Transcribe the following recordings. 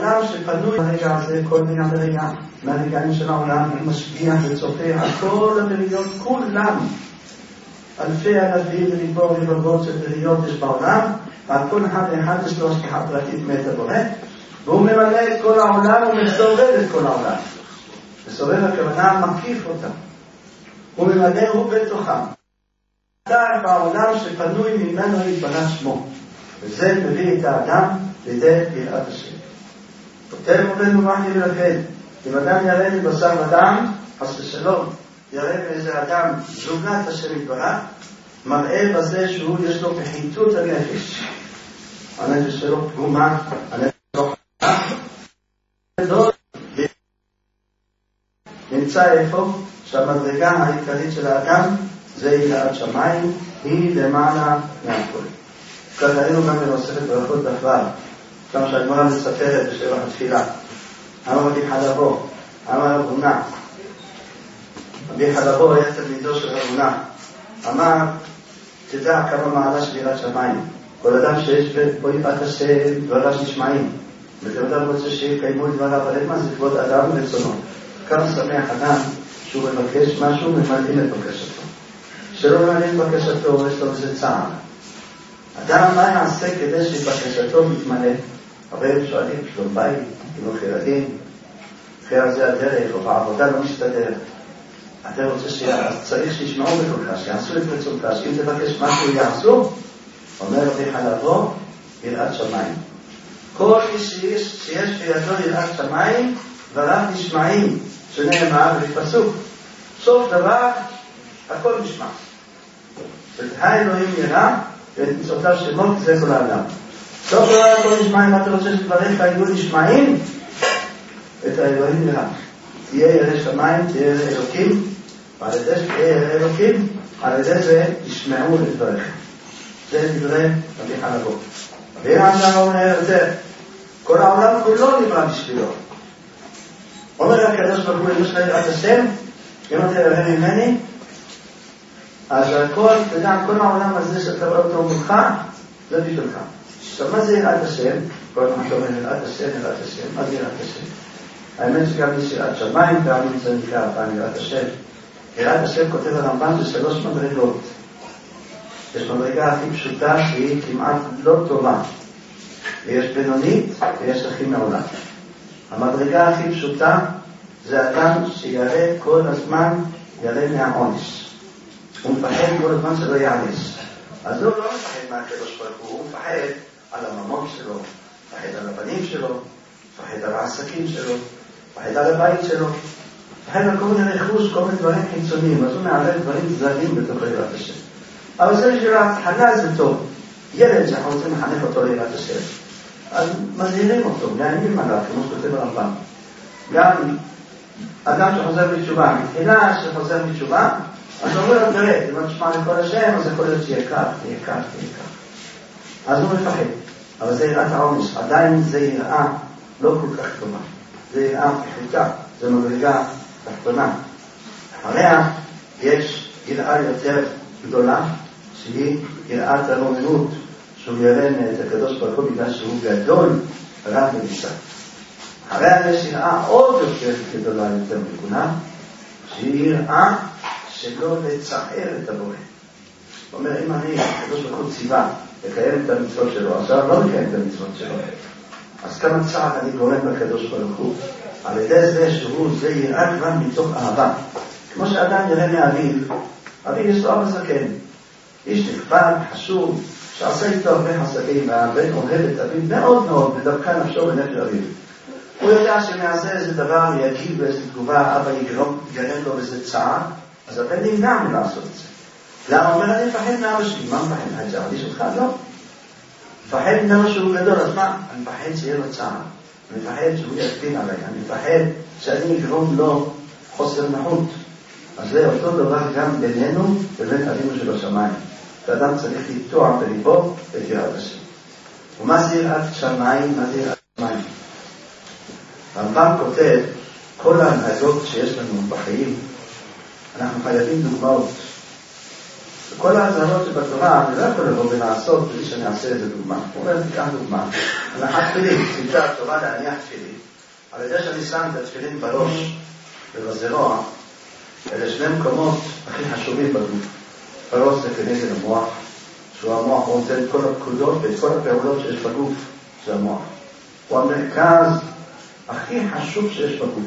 העולם שפנוי ברגע הזה, כל מיני ברגע, מהרגעים של העולם, הוא משגיח וצופה על כל הבריות, כולם. אלפי אלפים וריבו רבבות של בריות יש בעולם, ועל כל אחד ואחד יש לו השגחה פרטית מאת הבורא, והוא ממלא את כל העולם ומסובב את כל העולם. מסובב הכוונה מקיף אותם. הוא ממלא הוא בתוכם. אתה בעולם שפנוי ממנו יתברך שמו. וזה מביא את האדם לידי יראת השם. כותב רבנו מחיה ולכן, אם אדם יראה מבשר ודם, חס ושלום, יראה מאיזה אדם זולת השם יתברך, מראה בזה שהוא יש לו פחיתות הנפש. הנפש שלו פגומה, הנפש שלו חדה. נמצא איפה שהמדרגה העיקרית של האדם זה יראת שמיים, היא למעלה מהכל. כך ראינו גם בנוספת ברכות בכלל, גם שהגמרא מספרת בשבח התפילה. אמר רבי חלבו, אמר רב הונא, רבי חלבו היה תלמידו של רב הונא, אמר, תדע כמה מעלה של יראת שמיים. כל אדם שיש בו יראת השם דבריו נשמעים, וכל אדם רוצה שיקיימו את דבריו, אבל מה זה כבוד אדם ורצונו. כמה שמח אדם שהוא מבקש משהו וממלאים את בקשתו. שלא ממלאים את בקשתו, יש לו איזה צער. אדם מה יעשה כדי שבקשתו מתמלא? הרי הם שואלים, שלום בית, חינוך ילדים, אחרי זה הדרך, או העבודה לא מסתדרת. אתה רוצה שצריך שישמעו בקולך, שיעשו את רצונך, שאם תבקש משהו יעשו, אומר רבי חלבו, יראת שמיים. כל איש שיש בידו יראת שמיים, דבריו נשמעים, שנאמר בפסוק. סוף דבר, הכל נשמע. האלוהים ירא, ואת מצוותיו שמות זה כל האדם. סוף דבר הכל נשמע, אם אתה רוצה שדבריך יהיו נשמעים, את האלוהים ירא. תהיה ירא שמיים, תהיה ירא אלוקים, ועל ידי שתהיה ירא אלוקים, על ידי זה ישמעו את דבריך. זה דברי רבי חלבו. והנה אומר את זה, כל העולם כולו נברא בשבילו. אומר הקדוש ברוך הוא, יש לך יראת השם, אם אתה ירא ממני, אז הכל, אתה יודע, כל העולם הזה שאתה רואה אותו מולך, זה בשבילך. עכשיו, מה זה יראת השם? כל מה שאומר יראת השם, יראת השם, מה זה יראת השם? האמת שגם יש יראת שמיים, פעמים זה נקרא, פעם יראת השם. יראת השם כותב הרמב"ם זה 3 מדרגות. יש מדרגה הכי פשוטה שהיא כמעט לא טובה. ויש בינונית ויש הכי מעולה. המדרגה הכי פשוטה זה אדם שיראה כל הזמן, יראה מהעונש. הוא מפחד כל הזמן שלא יעניש. אז הוא לא מפחד מהקדוש ברוך הוא מפחד על הממון שלו, מפחד על הבנים שלו, מפחד על העסקים שלו, מפחד על הבית שלו, מפחד על כל מיני רכוש, כל מיני דברים חיצוניים. אז הוא מערב דברים זרים בתוך יראת השם. אבל זה בשביל ההתחלה זה טוב. ילד שאנחנו רוצים לחנך אותו ליראת השם, אז מזהירים אותו, מאיימים עליו, כמו שכותב הרמב"ם. גם אדם שחוזר בתשובה, מתחילה שחוזר בתשובה, אז הוא אומר, תראה, אם תשמע לכל השם, אז יכול להיות שיהיה כך, יהיה כך, יהיה כך. אז הוא מפחד. אבל זה יראת העונש. עדיין זה יראה לא כל כך טובה. זה יראה פחותה. זה מדרגה תחתונה. אחריה יש יראה יותר גדולה, שהיא יראת הרוממות, שהוא יראה את הקדוש ברוך הוא בגלל שהוא גדול, רב ונישא. אחריה יש יראה עוד יותר גדולה יותר מכולם, שהיא יראה שלא לצער את הבורא. זאת אומרת, אם אני, הקדוש ברוך הוא ציווה, לקיים את המצוות שלו, עכשיו לא לקיים את המצוות שלו. אז כמה צער אני גורם לקדוש ברוך הוא, על ידי זה שהוא, זה יראה כבר מתוך אהבה. כמו שאדם יראה מאביו, אביו יש לו אבא זקן. איש נכבד, חשוב, שעשה איתו הרבה חסדים, והבן אוהב את אביו מאוד מאוד, ודווקא נפשו בנפש אביו. הוא יודע שמעשה איזה דבר, יגיב באיזו תגובה, אבא יגרם לו איזה צער, אז הבן נמנע מלעשות את זה. למה הוא אומר, אני מפחד מאבא שלי, מה מפחד? אני צריך אותך? לא. מפחד ממנו שהוא גדול, אז מה? אני מפחד שיהיה לו צער. אני מפחד שהוא יקטין עליי. אני מפחד שאני אגרום לו חוסר נחות. אז זה אותו דבר גם בינינו ובין אבינו שבשמיים. האדם צריך לטוע בליבו את יראת השם. ומה זה יראת שמיים? מה זה יראת שמיים? הרמב"ם כותב, כל ההנהגות שיש לנו בחיים, אנחנו חייבים דוגמאות. כל ההזהרות שבתורה, אני לא יכול לבוא ולעשות בלי שאני אעשה איזה דוגמה. הוא אומר, תיקח דוגמה. הנחת תפילין, ציוותה התורה להניח תפילין. על ידי שאני שם את התפילין בראש ובזרוע, אלה שני מקומות הכי חשובים בגוף. בראש זה כנגד המוח, שהוא המוח, הוא נותן את כל הפקודות ואת כל הפעולות שיש בגוף, זה המוח. הוא המרכז הכי חשוב שיש בגוף.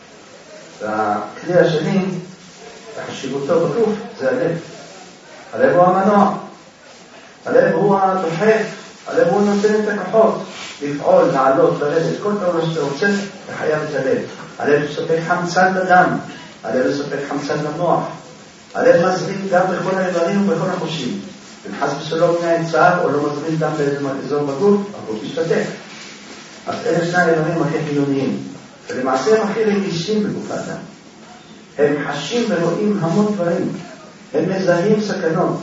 והכלי השני, החשיבותו בגוף, זה הלב. הלב הוא המנוע, הלב הוא הדוחף, הלב הוא נותן את הכוחות, לפעול, לעלות, לרדת, כל פעולה שאתה רוצה, לחייב את הלב. הלב מספק חמצן לדם, הלב מספק חמצן למוח, הלב מזרים דם בכל האיברים ובכל החושים. אם חס ושלום מהצער או לא מזרים דם באזור בגוף, הגוף משתתק. אז אלה שני האיברים הכי חיוניים, ולמעשה הם הכי רגישים בגוף האדם. הם חשים ורואים המון דברים, הם מזהים סכנות,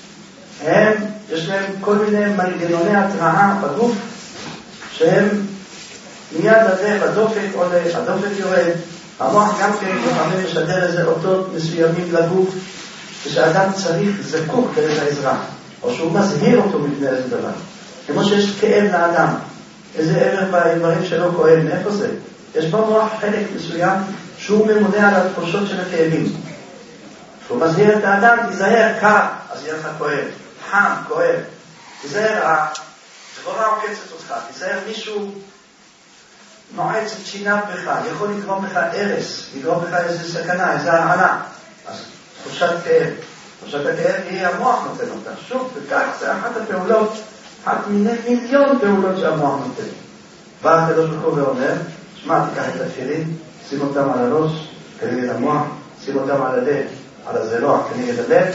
יש להם כל מיני מנגנוני התראה בגוף, שהם מיד הלב, הדופק עולה, הדופק יורד, המוח גם כן לפעמים משדר איזה אותות מסוימים לגוף, כשאדם צריך זקוק דרך העזרה, או שהוא מזהיר אותו מפני איזה דבר. כמו שיש כאב לאדם, איזה ערך באיברים שלו כואב, מאיפה זה? יש במוח חלק מסוים שהוא ממונה על התחושות של הכאבים. שהוא מזהיר את האדם, תיזהר קר, אז יהיה לך כואב, חם, כואב. תיזהר, דבורה עוקצת אותך, תיזהר מישהו נועץ את שיניו בך, יכול לגרום לך הרס, לגרום לך איזו סכנה, איזו הרעלה. אז תחושת כאב. תחושת הכאב היא המוח נותן אותה. שוב, וכך זה אחת הפעולות, אחת מיני מיליון פעולות שהמוח נותן. בא הקדוש ברוך הוא ואומר, שמע, תיקח את התפילין, שים אותם על הראש, כנגד המוח, שים אותם על הלב, על הזרוע, כנגד הלב,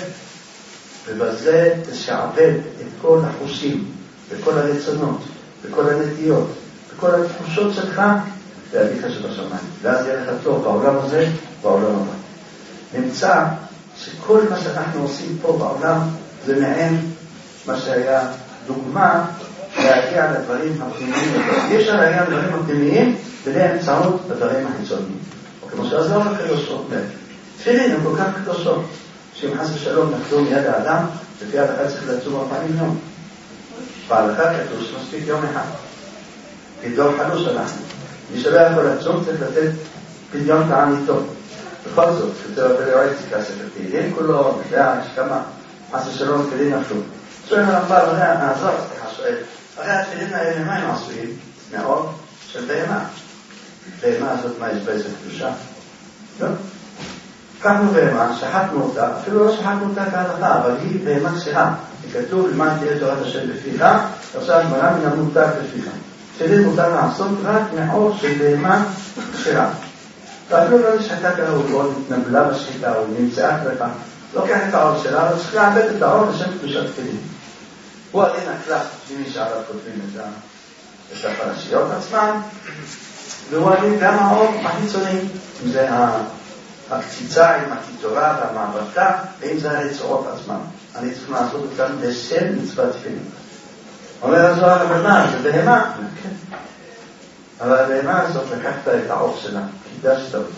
ובזה תשעבד את כל החושים, וכל הרצונות, וכל הנטיות, וכל התחושות שלך, להביך שבשמיים. ואז יהיה לך טוב בעולם הזה, בעולם הבא. נמצא שכל מה שאנחנו עושים פה בעולם, זה מעין מה שהיה דוגמה להגיע לדברים הפנימיים. יש להגיע לדברים הפנימיים, ולאמצעות הדברים החיצוניים. או כמו שעזור לקדושות, תפילין הם כל כך קדושות, שאם חס ושלום נחזור מיד האדם, לפי ההלכה צריך לצום 40 יום. בהלכה כתוב שמספיק יום אחד. כדור חלוש אנחנו. מי שלא יכול לצום צריך לתת פדיון תעניתו. בכל זאת, כתוב בליועץ כסף תהילים כולו, יש כמה חס ושלום תפילין נפלו. שואל הרמב"ם, נעזור, שואל, הרי התפילין האלה מה הם עשויים? מאוד של בהמה. בהמה הזאת מה יש באיזה קדושה? לא. קחנו בהמה, שחטנו אותה, אפילו לא שחטנו אותה כהלכה, אבל היא בהמה כשרה. כתוב למען תהיה תורת השם בפיך, עכשיו הגמרא מן המותר בפיך. תפילין מותר לעשות רק מעור של בהמה כשרה. ואפילו לא נשחטה כראוי, או נתנבלה בשחיטה, או נמצאה כלפה. לוקח את העור שלה, אבל צריך לעבד את העור לשם קדושת תפילין. הוא הדין הקלף, מי שעליו כותבים את הפרשיות עצמם, והוא הדין גם העור החיצוני, אם זה הקציצה עם הקיטורה והמעברתה, ואם זה הרצועות עצמם. אני צריך לעשות אותם לשם מצוות תפילין. אומר הזוהר הבנה, זה בהמה. כן. אבל הבהמה הזאת לקחת את העור שלה, קידשת אותו.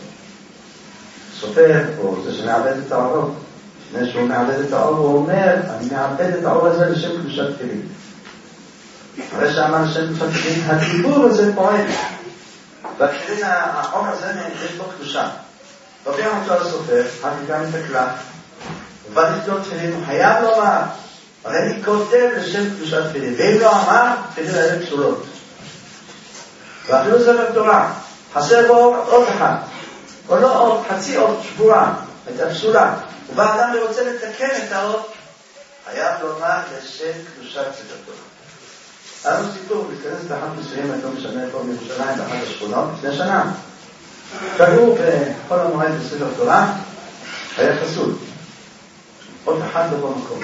סופר, או זה שמעבד את העורות, לפני שהוא מעבד את העור, הוא אומר, אני מעבד את העור הזה לשם קדושת תפילין. אחרי שאמר לשם קדושת תפילין, הדיבור הזה פועל. והתפילין, העור הזה יש בו קדושה. לוקח אותו לסופר, גם את הקלף, ובא לכתוב תפילין, הוא חייב לומר, הרי אני כותב לשם קדושת תפילין, ואם לא אמר, תפילין האלה פסולות. ואפילו זה בתורה, חסר בו עוד אחד, או לא עוד, חצי עוד שבורה, את הפסולה. ובא אדם ורוצה לתקן את העוד, חייב לומר לשם קדושת ספר תורה. היה לנו סיפור, להתכנס באחת מסוימת, לא משנה פה מירושלים, באחת השכונות, לפני שנה. קראו בכל המועד בספר תורה, היה חסול. עוד אחד בכל מקום.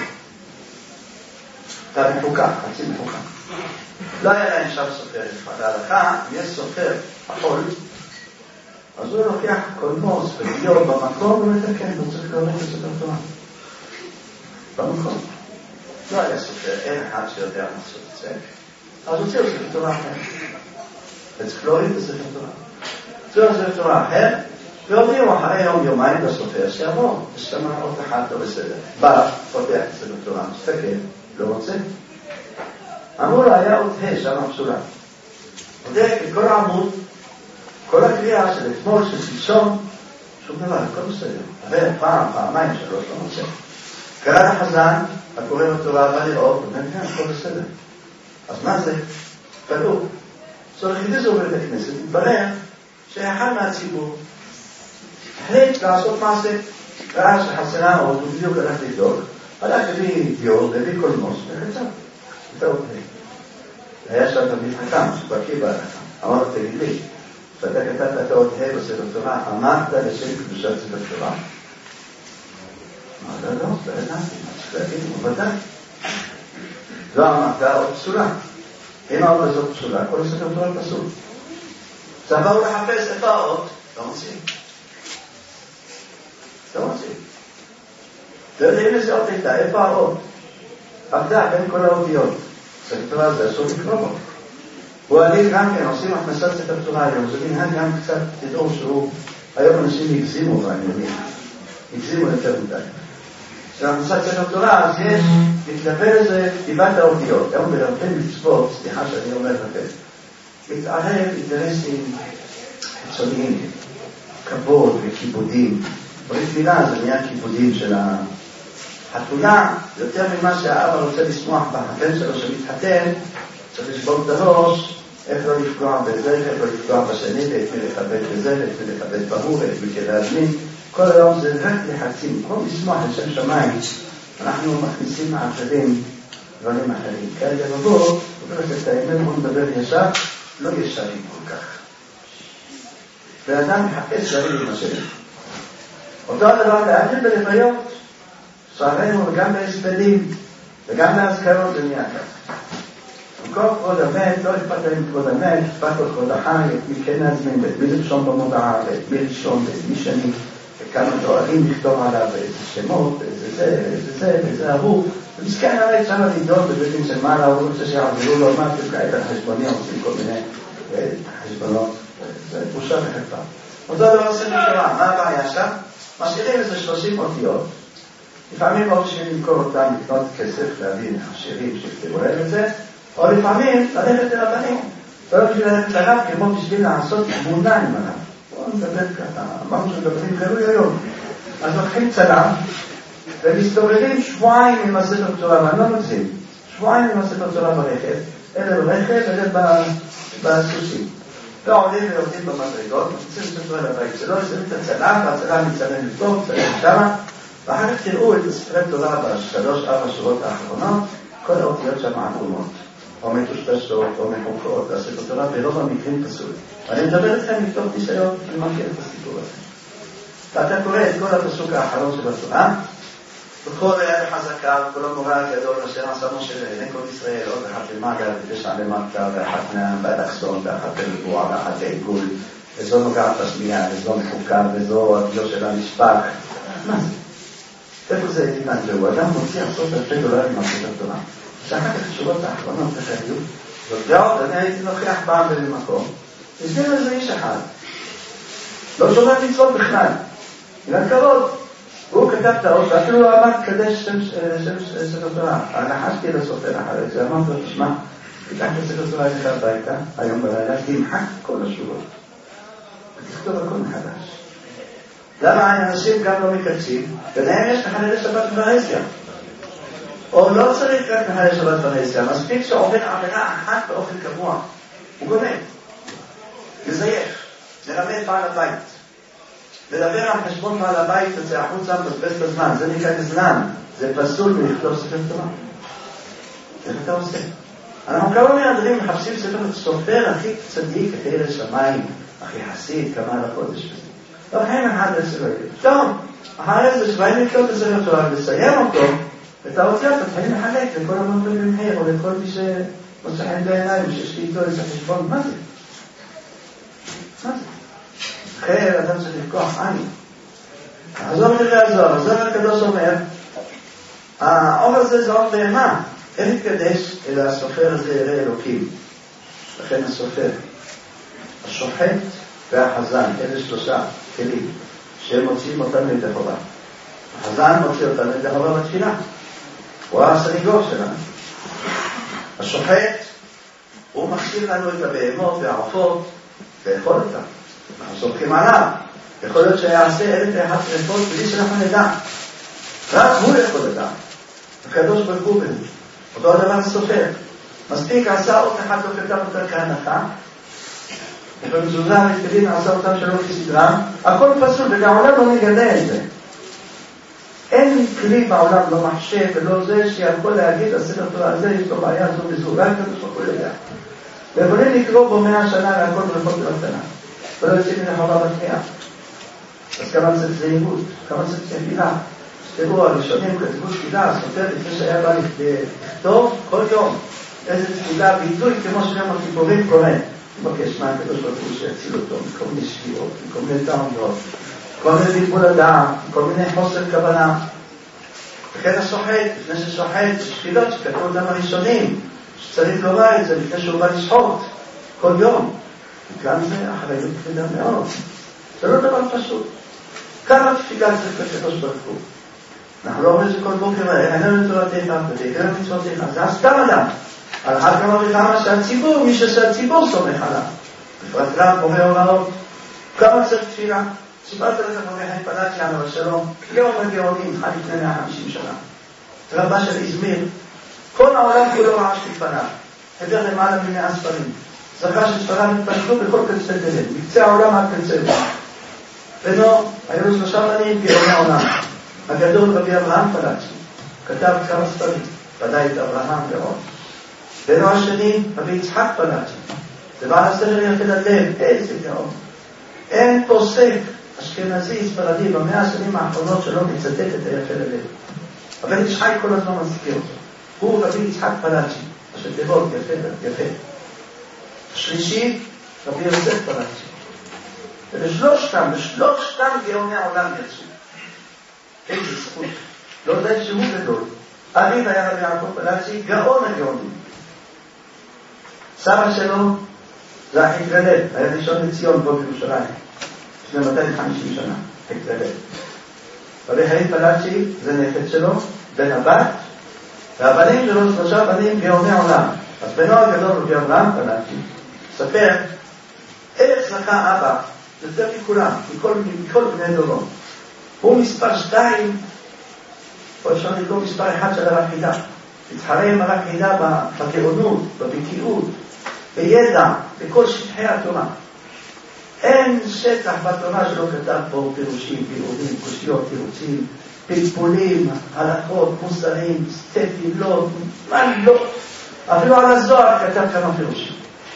אתה מחוקה, חצי מחוקה. לא היה להם שם סופר אחד. להלכה, אם יש סופר החול, אז הוא לוקח קולמוס ודיו במקום ומתקן, הוא צריך להוריד בספר תורה. במקום. לא היה סופר, אין אחד שיודע לעשות את זה. אז הוציאו ספר תורה אחר. וצריך להוריד בספר תורה. הוציאו ספר תורה אחר, והודיעו אחרי יום יומיים לסופר שיבוא, ושמע עוד אחד לא בסדר. בא, פותח ספר תורה, מסתכל, לא רוצה. אמרו לו, היה עוד שם הפסולה. בודק את כל העמוד, כל הקריאה של אתמול, של שלשום, שום דבר, הכל בסדר. אבל פעם, פעמיים, שלוש, לא מוצא. קרא לחזן, הקורא בתורה, בא לראות, ואומר, הכל בסדר. אז מה זה? כדור. צריך לזה עובד הכנסת, מתברר שאחד מהציבור החליט לעשות מעשה, ראה שחסרה עוד, הוא בדיוק הלך לבדוק, הלך לביא דיור, לביא קולמוס, וחצה. אתה עובד. היה שם תמיד חכם, שבקי בהלכה. אמר לו, תגיד לי, שאתה כתבת את האות ה' בספר תורה, אמרת לשם קדושת ספר תורה? אמרת, לא, זה ידעתי, צריך להגיד, הוא ודאי. לא אמרת, עוד פסולה. אם האות הזאת פסולה, כל הספר תורה פסול. אז באו לחפש איפה האות, לא מוצאים. לא מוצאים. לא יודעים איזה אות הייתה, איפה האות? עבדה בין כל האותיות. ספר תורה זה אסור לקרוא בו. הוא עליל גם כן, עושים הכנסת ספר תורה היום, זה מנהל גם קצת תדעו שהוא, היום אנשים הגזימו בעניינים, הגזימו יותר מדי. כשהכנסת ספר תורה, אז יש, מתלווה לזה כתיבת האותיות, היום ברבי מצוות, סליחה שאני אומר לכם, מתערב אינטרסים חיצוניים, כבוד וכיבודים, בתפילה זה נהיה כיבודים של החתונה, יותר ממה שהאבא רוצה לשמוח בחתן שלו שמתחתן, צריך לשבור את הראש, איך לא לפגוע בזה, איך לא לפגוע בשני, ואת מי לכבד בזה, ואת מי לכבד בהוא, ואת מי כלהזמין. כל היום זה רק לחצים, כל לשמוח לשם שמיים, אנחנו מכניסים מאחרים דברים אחרים. כאלה רבות, אומרת את האמת, בוא נדבר ישר, לא ישרים כל כך. ואדם מחפש שרים עם השני. אותו הדבר להגיד בלוויות, שערינו גם בהספדים, וגם בהזכרות זה נהיה כך. במקום כבוד המת, לא אכפת להם כבוד המת, אכפת לו כבוד החי, את מי כן להזמין, ואת מי לרשום במודעה, ואת מי לרשום, ואת מי שני, וכמה תוארים לכתוב עליו, ואיזה שמות, ואיזה זה, ואיזה זה, ואיזה ערוך. ומסכן הרי שם לדאוג בבטים של מעלה, הוא רוצה שיעברו לו מה, וכעת החשבונים עושים כל מיני חשבונות. זה בושה וחרפה. אותו דבר עושה בתורה, מה הבעיה שם? משאירים איזה 30 אותיות. לפעמים או בשביל למכור אותם, לקנות כסף, להביא עשירים שכתבו להם את זה, או לפעמים ללכת אל הבנים. לא בשביל ללכת לרב, כמו בשביל לעשות תמונה עם הרב. בואו נדבר ככה, אמרנו שמדברים גלוי היום. אז לוקחים צלם, ומסתובבים שבועיים עם הספר תורה, ואני לא מגזים, שבועיים עם הספר תורה ברכב, אלה ברכב, אלה בסוסים. לא עולים ויורדים במדרגות, מוצאים ספר לבית שלו, שמים את הצלם, והצלם מצלם לטוב, מצלם שמה, ואחר כך תראו את הספרי תורה בשלוש-ארבע שורות האחרונות, כל האותיות שם עקומות, או מטושטשות, או מחוקות, הספר תורה ברוב המקרים פסול. ואני מדבר אתכם מתוך ניסיון, אני מכיר את הסיפור הזה. ואתה קורא את כל הפסוק האחרון של התורה, וכל היד חזקה, וכל המורה הגדול, אשר עשה משה לעיני כל ישראל, עוד אחת למעלה, ותשע למטה, ואחת באלכסון, ואחת בריבוע, ואחת בעיגול, וזו נוגעת בשמיעה, וזו מחוקה, וזו הדיו של המשפט. מה זה? איפה זה תימן זהו? אדם מוציא $10,000 מהספר תורה. שאחר כך השורות האחרונות תחיו, ועוד, אני הייתי נוכח פעם במקום, הסביר לזה איש אחד. לא שומע מצוות בכלל. בגלל כבוד. והוא כתב את האות, ואפילו לא אמר קדש שם ספר תורה. נחשתי לסופר אחרי זה, אמרתי לו, תשמע, תיקח את ספר תורה לך הביתה, היום בלילה, תמחק כל השורות. ותכתוב הכל מחדש. למה אנשים גם לא מקדשים? ביניהם יש מחלל שבת ורסיה. או לא צריך רק מחלל שבת ורסיה, מספיק שעובד עבירה אחת באופן קבוע. הוא גונב. לזייף. לרמד בעל הבית. לדבר על חשבון בעל הבית וזה החוצה מבזבז בזמן. זה נקרא זמן. זה פסול מלכתוב ספר תורה. איך אתה עושה? אנחנו כמה מהדברים מחפשים ספר סופר הכי צדיק, הכי לשמיים, הכי חסיד, כמה לחודש וזה. לא הם אחד לספר. טוב, אחרי זה שבאים לקרוא את הספר תורה ולסיים אותו, ואת האותיות תתחילים לחלק לכל המנטרים במחיר, או לכל מי שמוצא חן בעיניים, שיש לי איתו איזה חשבון. מה זה? מה זה? אחרי אדם צריך לקוח עני. עזוב נראה עזוב הקדוש אומר, האור הזה זה אור בהמה. אין להתקדש, אלא הסופר הזה יראה אלוקים. לכן הסופר, השוחט והחזן, אלה שלושה. כלים, שהם מוציאים אותנו לידי חובה. החזן מוציא אותנו לידי חובה בתפילה. הוא הסניגור שלנו. השוחט, הוא מכשיר לנו את הבהמות והעופות, לאכול אותם. אנחנו סומכים עליו. יכול להיות שיעשה 1,001 טרפות בלי שאנחנו נדע. רק הוא יכול לדע. הקדוש ברוך הוא בזה. אותו הדבר סופר. מספיק עשה עוד אחד לא כתב אותה כהנחה, ובמזוזה המתקדים עשה אותם שלא כסדרם, הכל פסול, וגם העולם לא מגלה את זה. אין כלי בעולם, לא מחשב ולא זה, שיכול להגיד הספר תורה הזה, יש לו בעיה זו וזו, רק כדוש הכל יודע. ויכולים לקרוא בו 100 שנה והכל בלכות ולקטנה, ולא יוצאים מן החובה בתנייה. אז כמה זה זהירות, כמה זה תפילה. תראו, הראשונים כתבו תפילה, סופר לפני שהיה בא לכתוב כל יום איזה תפילה ביטוי כמו שגם הכיפורים קורא. מבקש מה הקדוש ברוך הוא שיציל אותו מכל מיני שביעות, מכל מיני טעויות, כל מיני בלבול הדעת, כל מיני חוסר כוונה. וכן השוחט, לפני ששוחט, יש תפילות שכתבו אותם הראשונים, שצריך לומר את זה לפני שהוא בא לשחוט כל יום. גם זה אחריות כבדה מאוד. זה לא דבר פשוט. כמה תפילה צריך לקדוש ברוך הוא? אנחנו לא אומרים שכל בוקר אין לנו תורתך ותקרא מצוותיך, זה הסתם אדם. על אחת כמה וכמה שהציבור, מי שהציבור סומך עליו. בפרט רב, בורא הוראות, כמה צריך תפילה? סיפרת לך בורא התפללתי עליו השלום, יום הגאונים, חי לפני 150 שנה. רבה של איזמיר, כל העולם כולו רעש לפניו, חדר למעלה מ100 ספרים. זכה שספריו התפשטו בכל קצה תבל, מקצה העולם עד קצה. בנו, היו לו 3 בנים גאוני העולם. הגדול רבי אברהם פלאצ'י, כתב כמה ספרים, ודאי את אברהם ועוד. בנו השני, רבי יצחק פלאצ'י, זה בעל הספר יחד הלב, איזה גאון. אין פוסק אשכנזי ספרדי ב100 השנים האחרונות שלא מצטט את היחד הלב. אבל יצחק כל הזמן מזכיר אותו. הוא רבי יצחק פלאצ'י, אשר תיבות יפה. השלישי, רבי יוסף פלאצ'י. ובשלושתם גאוני העולם יצאו. איזה זכות. לא יודע שהוא גדול. אביו היה רבי יעקב פלאצ'י, גאון הגאונים. סבא שלו זה החקרלב, היה ראשון לציון פה בירושלים. לפני 250 שנה, חקרלב. רבי חיים פלאצ'י זה נכד שלו, בן הבת, והבנים שלו 3 בנים גאוני העולם. אז בנו הגדול רבי אברהם פלאצ'י, ספר איך זכה אבא, יותר מכולם, מכל בני דורו. הוא מספר 2, או אפשר לקרוא מספר 1 של הרב חידה. התחרה עם הרב חידה בגאונות, בבקיאות, בידע, בכל שטחי התורה. אין שטח בתורה שלא כתב פה פירושים, פירודים, קושיות, תירוצים, פלפולים, הלכות, מוסרים, סטפים, מה לא. אפילו על הזוהר כתב כמה פירושים.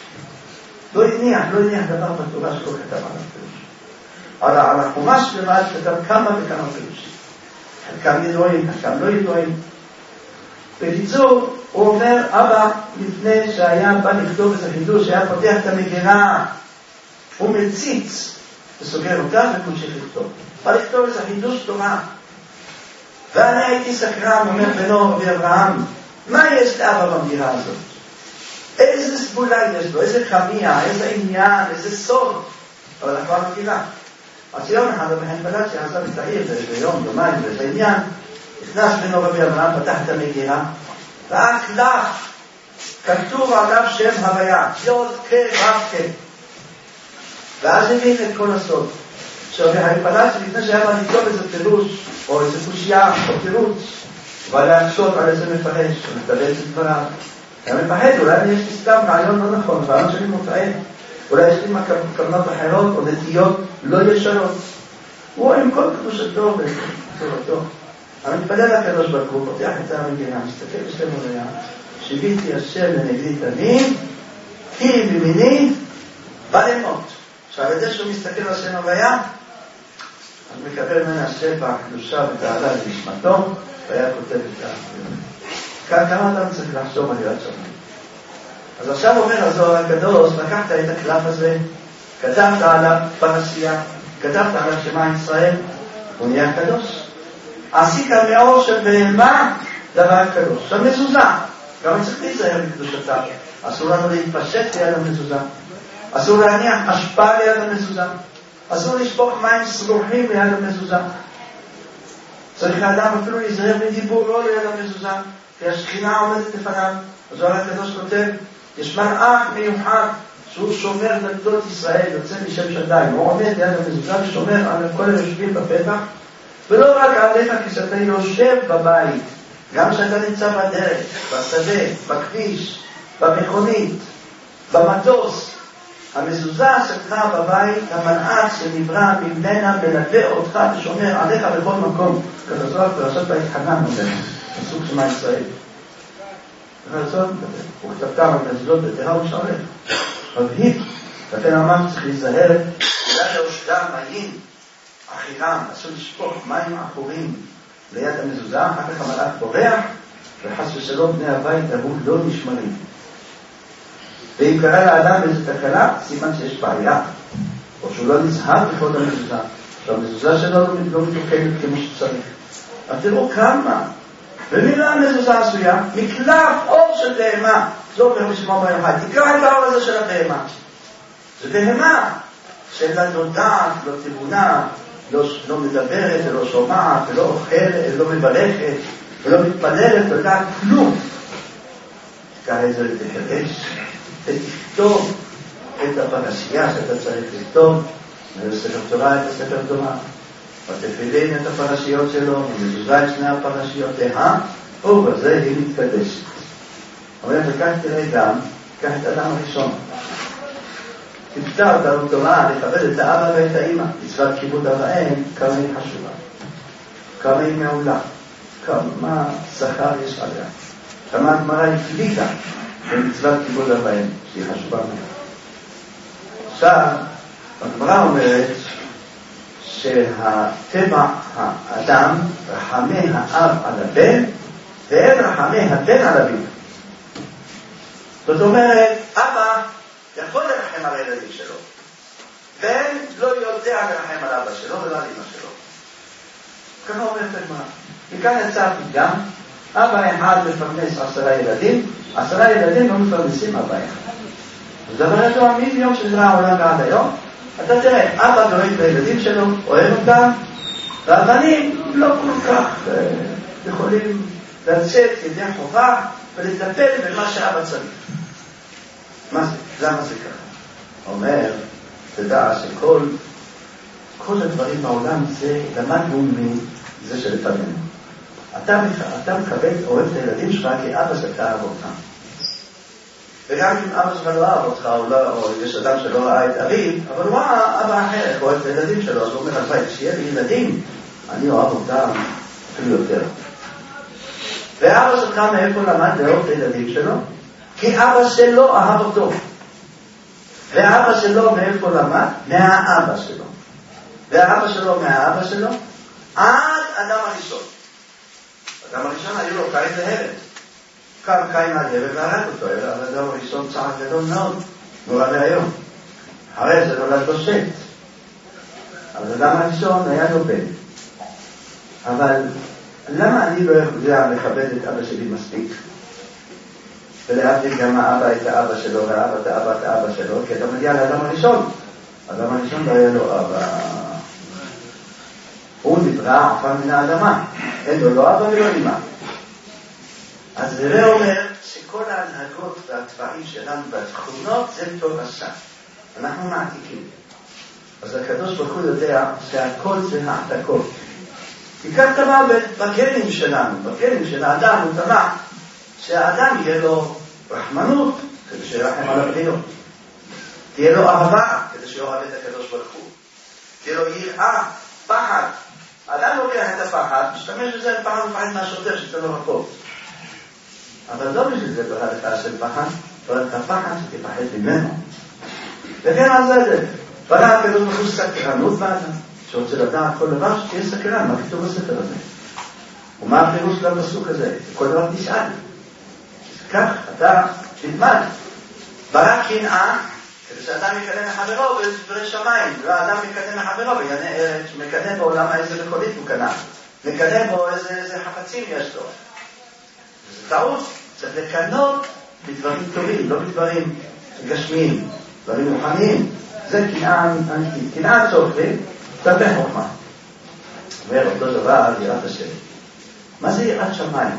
לא הניח דבר בתורה שלא כתב על הפירושים. על החומש לבד כתב כמה וכמה פירושים. חלקם ידועים, חלקם לא ידועים. בקיצור, הוא אומר, אבא, לפני שהיה בא לכתוב איזה חידוש, שהיה פותח את המגירה, הוא מציץ וסוגר אותה וממשיך לכתוב. בא לכתוב איזה חידוש תורה. ואני הייתי סקרן, אומר בנו רבי אברהם, מה יש לאבא במגירה הזאת? איזה סבולה יש לו, איזה חמיה, איזה עניין, איזה סוד. אבל אנחנו המגירה. אז יום אחד רבי פלאצ'י עזב את העיר ביום, יומיים, וזה עניין, נכנס בנו רבי אברהם, פתח את המגירה, רק לך כתוב עליו שם הוויה, יוד כרב ואז הבין את כל הסוד. שרבי פלאצ'י לפני שהיה מה לכתוב איזה פירוש, או איזה קושייה, או תירוץ, אבל להקשות על איזה מפרש, או מתדלץ את דבריו. היה מפחד, אולי יש לי סתם רעיון לא נכון, רעיון שלי מוטעה. אולי יש לי כוונות אחרות או נטיות לא ישרות. הוא עם כל קדושתו ותורתו. אבל מתפלל לקדוש ברוך הוא, פותח את המגירה, מסתכל בשם הוויה, שיביתי השם לנגדי תמיד, כי במיני בא למות. עכשיו, על ידי שהוא מסתכל על שם הוויה, אז מקבל ממנה שפע, קדושה ותעלה לנשמתו, והיה כותב את זה. כמה אדם צריך לחשוב על יד שמיים. אז עכשיו אומר הזוהר הקדוש, לקחת את הקלף הזה, כתבת עליו פרשייה, כתבת עליו שמע ישראל, הוא נהיה קדוש. עשית מאור של בהמה דבר קדוש. עכשיו מזוזה, גם צריך להיזהר בקדושתה. אסור לנו להתפשט ליד המזוזה. אסור להניח השפעה ליד המזוזה. אסור לשפוך מים סלוחים ליד המזוזה. צריך האדם אפילו להיזהר מדיבורו ליד המזוזה, כי השכינה עומדת לפניו. אז הרי הקדוש כותב, יש מלאך מיוחד שהוא שומר לגדות ישראל, יוצא משם שדי, הוא עומד ליד המזוזה ושומר על כל היושבים בפתח, ולא רק עליך כשאתה יושב בבית, גם כשאתה נמצא בדרך, בשדה, בכביש, במכונית, במטוס, המזוזה שלך בבית, המלאך שנברא ממנה מלווה אותך ושומר עליך בכל מקום. ככה זוהר פרשת בית חנן נותן, פסוק שמע ישראל. הוא כתבתם על מזוזות בטהרה ושערך. מבהיב, לכן אמרנו צריך להיזהר, ליד האושדם מים אחירם, אסור לשפוך מים עכורים ליד המזוזה, אחר כך המלאך בורח, וחס ושלום בני הבית ההוא לא נשמרים. ואם קרה לאדם באיזו תקלה, סימן שיש בעיה, או שהוא לא נזהר לכבוד המזוזה, שהמזוזה שלו לא מתוקנת כמו שצריך. אז תראו כמה, ומילה המזוזה עשויה, מקלף אור של בהמה, זו אומר בשמו בהמה, תקרא את האור הזה של הבהמה. זה בהמה, שאלה נודעת, לא תבונה, לא מדברת, לא שומעת, לא אוכלת, לא מברכת, ולא מתפללת, לא יודעת כלום. תקרא את זה לתחדש. ותכתוב את הפרשייה שאתה צריך לכתוב, בספר תורה את הספר תורה, ותפילין את הפרשיות שלו, ומזוזה את שני הפרשיות, ובזה היא מתקדשת. אומרת, וכך תראה גם, קח את האדם הראשון. תפתר אותנו תורה, לכבד את האבא ואת האמא, מצוות כיבוד אב ואם, כמה היא חשובה, כמה היא מעולה, כמה שכר יש עליה, כמה הגמרא הפליגה במצוות כיבוד אב ואם, שהיא חשובה מאוד. עכשיו, הגמרא אומרת שהטבע האדם רחמי האב על הבן, ואין רחמי הבן על אביו. זאת אומרת, אבא יכול לרחם על הילדים שלו, בן לא יודע לרחם על אבא שלו ולא על אמא שלו. ככה אומרת הגמרא. מכאן יצא הפתגם, אבא אחד מפרנס 10 ילדים, 10 ילדים לא מפרנסים אבא אחד. אז דבר אותו מיום שנראה העולם ועד היום, אתה תראה, אבא דואג לילדים שלו, אוהב אותם, והבנים לא כל כך יכולים לצאת ידי חובה ולטפל במה שאבא צריך. מה זה? למה זה ככה? אומר, תדע שכל הדברים בעולם זה למדנו מזה שלפנינו. אתה מקבל, אוהב את הילדים שלך כי אבא שלך אהב אותך. וגם אם אבא שלך לא אהב אותך, או יש אדם שלא ראה את אביו, אבל הוא ראה אבא אחר, הוא אוהב את הילדים שלו, אז הוא אומר, הלוואי, כשיהיה לי ילדים, אני אוהב אותם אפילו יותר. ואבא שלך מאיפה למד לאהוב את הילדים שלו? כי אבא שלו אהב אותו. ואבא שלו מאיפה למד? מהאבא שלו. והאבא שלו מהאבא שלו עד אדם הראשון. אדם הראשון היו לו קין והרד. קם קין על הרד והרג אותו. אדם הראשון צעק גדול מאוד. נורא והיום. הרי זה נולד לו שט. אבל אדם הראשון היה לו בן. אבל למה אני לא יודע לכבד את אבא שלי מספיק? ולהבדיל גם האבא את האבא שלו והאבא את האבא את האבא שלו, כי אתה מגיע לאדם הראשון. האדם הראשון לא היה לו אבא. הוא נברא עפר מן האדמה. אין לו לא אבא ולא אמא. אז זה אומר שכל ההנהגות והטבעים שלנו בתכונות זה טוב עשה. אנחנו מעתיקים. אז הקדוש ברוך הוא יודע שהכל זה העתקות. כי כך טבע בגנים שלנו, בגנים של האדם הוא טבע שהאדם יהיה לו רחמנות כדי שירחם על הבריאות, תהיה לו אהבה כדי שיאהב את הקדוש ברוך הוא, תהיה לו יראה, פחד. האדם לוקח את הפחד, משתמש בזה פחד ופחד מהשוטר שצא לו רפות, אבל לא בשביל זה ברכה של פחד, ברכה הפחד שתפחד ממנו. וכן על זה ברכה הקדוש ברוך הוא סקרנות באדם שרוצה לדעת כל דבר שתהיה סקרן, מה כתוב בספר הזה ומה הפירוש של הפסוק הזה, כל דבר תשאל. כך אתה תלמד. ברא קנאה כדי שאדם יקדם לחברו בדברי שמיים, והאדם מקדם לחברו בענייני ארץ, מקדם בעולם איזה מכונית הוא קנה, מקדם בו איזה חפצים יש לו. וזה טעות, צריך לקנות בדברים טובים, לא בדברים גשמיים, דברים רוחניים. זה קנאה צופי, כלפי חוכמה. אומר אותו דבר, יראת השם. מה זה יראת שמיים?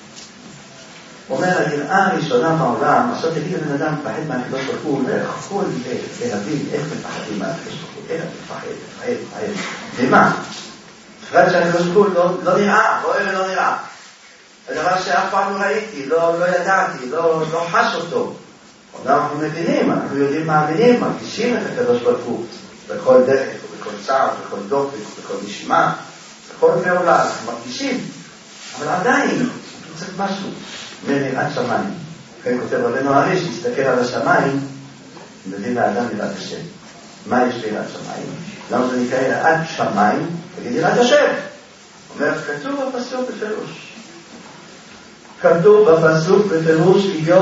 אומר, היראה הראשונה בעולם, עכשיו תגיד לבן אדם, פחד מהקדוש ברוך הוא, לא יכול להבין איך מפחדים מהקדוש ברוך הוא, איך מפחד. למה? תפרד שהקדוש ברוך הוא לא נראה, רואה ולא נראה. הדבר שאף פעם לא ראיתי, לא ידעתי, לא חש אותו. אנחנו מבינים, אנחנו יודעים מאמינים, מרגישים את הקדוש ברוך הוא, בכל דרך, בכל צער, בכל דופק, בכל נשימה, בכל פעולה, אנחנו מרגישים. אבל עדיין, צריך משהו. מיראת שמיים. כאן כותב רבנו הראשי, שיסתכל על השמיים, מבין לאדם יראת השם. מה יש ליראת שמיים? למה זה נקרא יראת שמיים? תגיד יראת השם. אומר, כתוב בפסוק בפירוש. כתוב בפסוק בפירוש,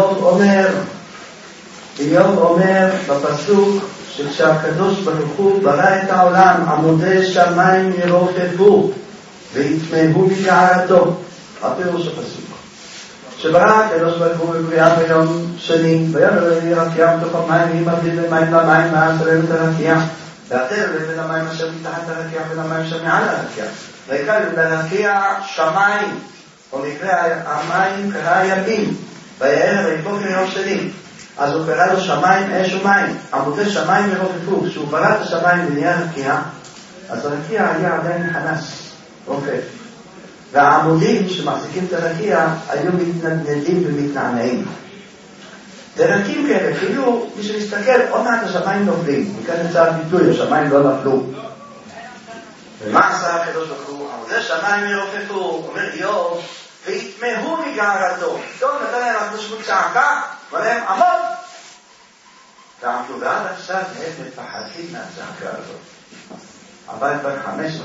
איוב אומר בפסוק, שכשהקדוש ברוך הוא ברא את העולם, עמודי שמיים ירופפו, ויתמהו בגערתו. הפירוש הפסוק. שברא הקדוש ברוך הוא בבריאה ביום שני, ויאמר אלוהים רקיע מתוך המים, והיא מבדיל בין מים למים, ואז תראה את הרקיע. והבדל בין המים אשר מתחת הרקיע ובין המים אשר מעל הרקיע. ויקרא לרקיע שמיים, ומקרא המים קרא ימים, ויער ויבוקר יום שני. אז הוא קרא לו שמיים, אש ומים. עמודי שמיים ירופפו. כשהוא ברא את השמיים ונהיה רקיע, אז הרקיע היה עדיין חנס, רופף. והעמודים שמחזיקים את הרקיע היו מתנדנדים ומתנענעים. דרקים כאלה, כאילו מי שמסתכל, עוד מעט השמיים נופלים. מכאן יצא הביטוי, השמיים לא נפלו. ומה עשה הקדוש ברוך הוא? עמודי שמיים ירופפו, אומר איוב, ויתמהו מגערתו. פתאום נתן להם הקדוש צעקה, ולהם עמוד. ואמרו, ועד עכשיו הם מפחדים מהצעקה הזאת. עבר כבר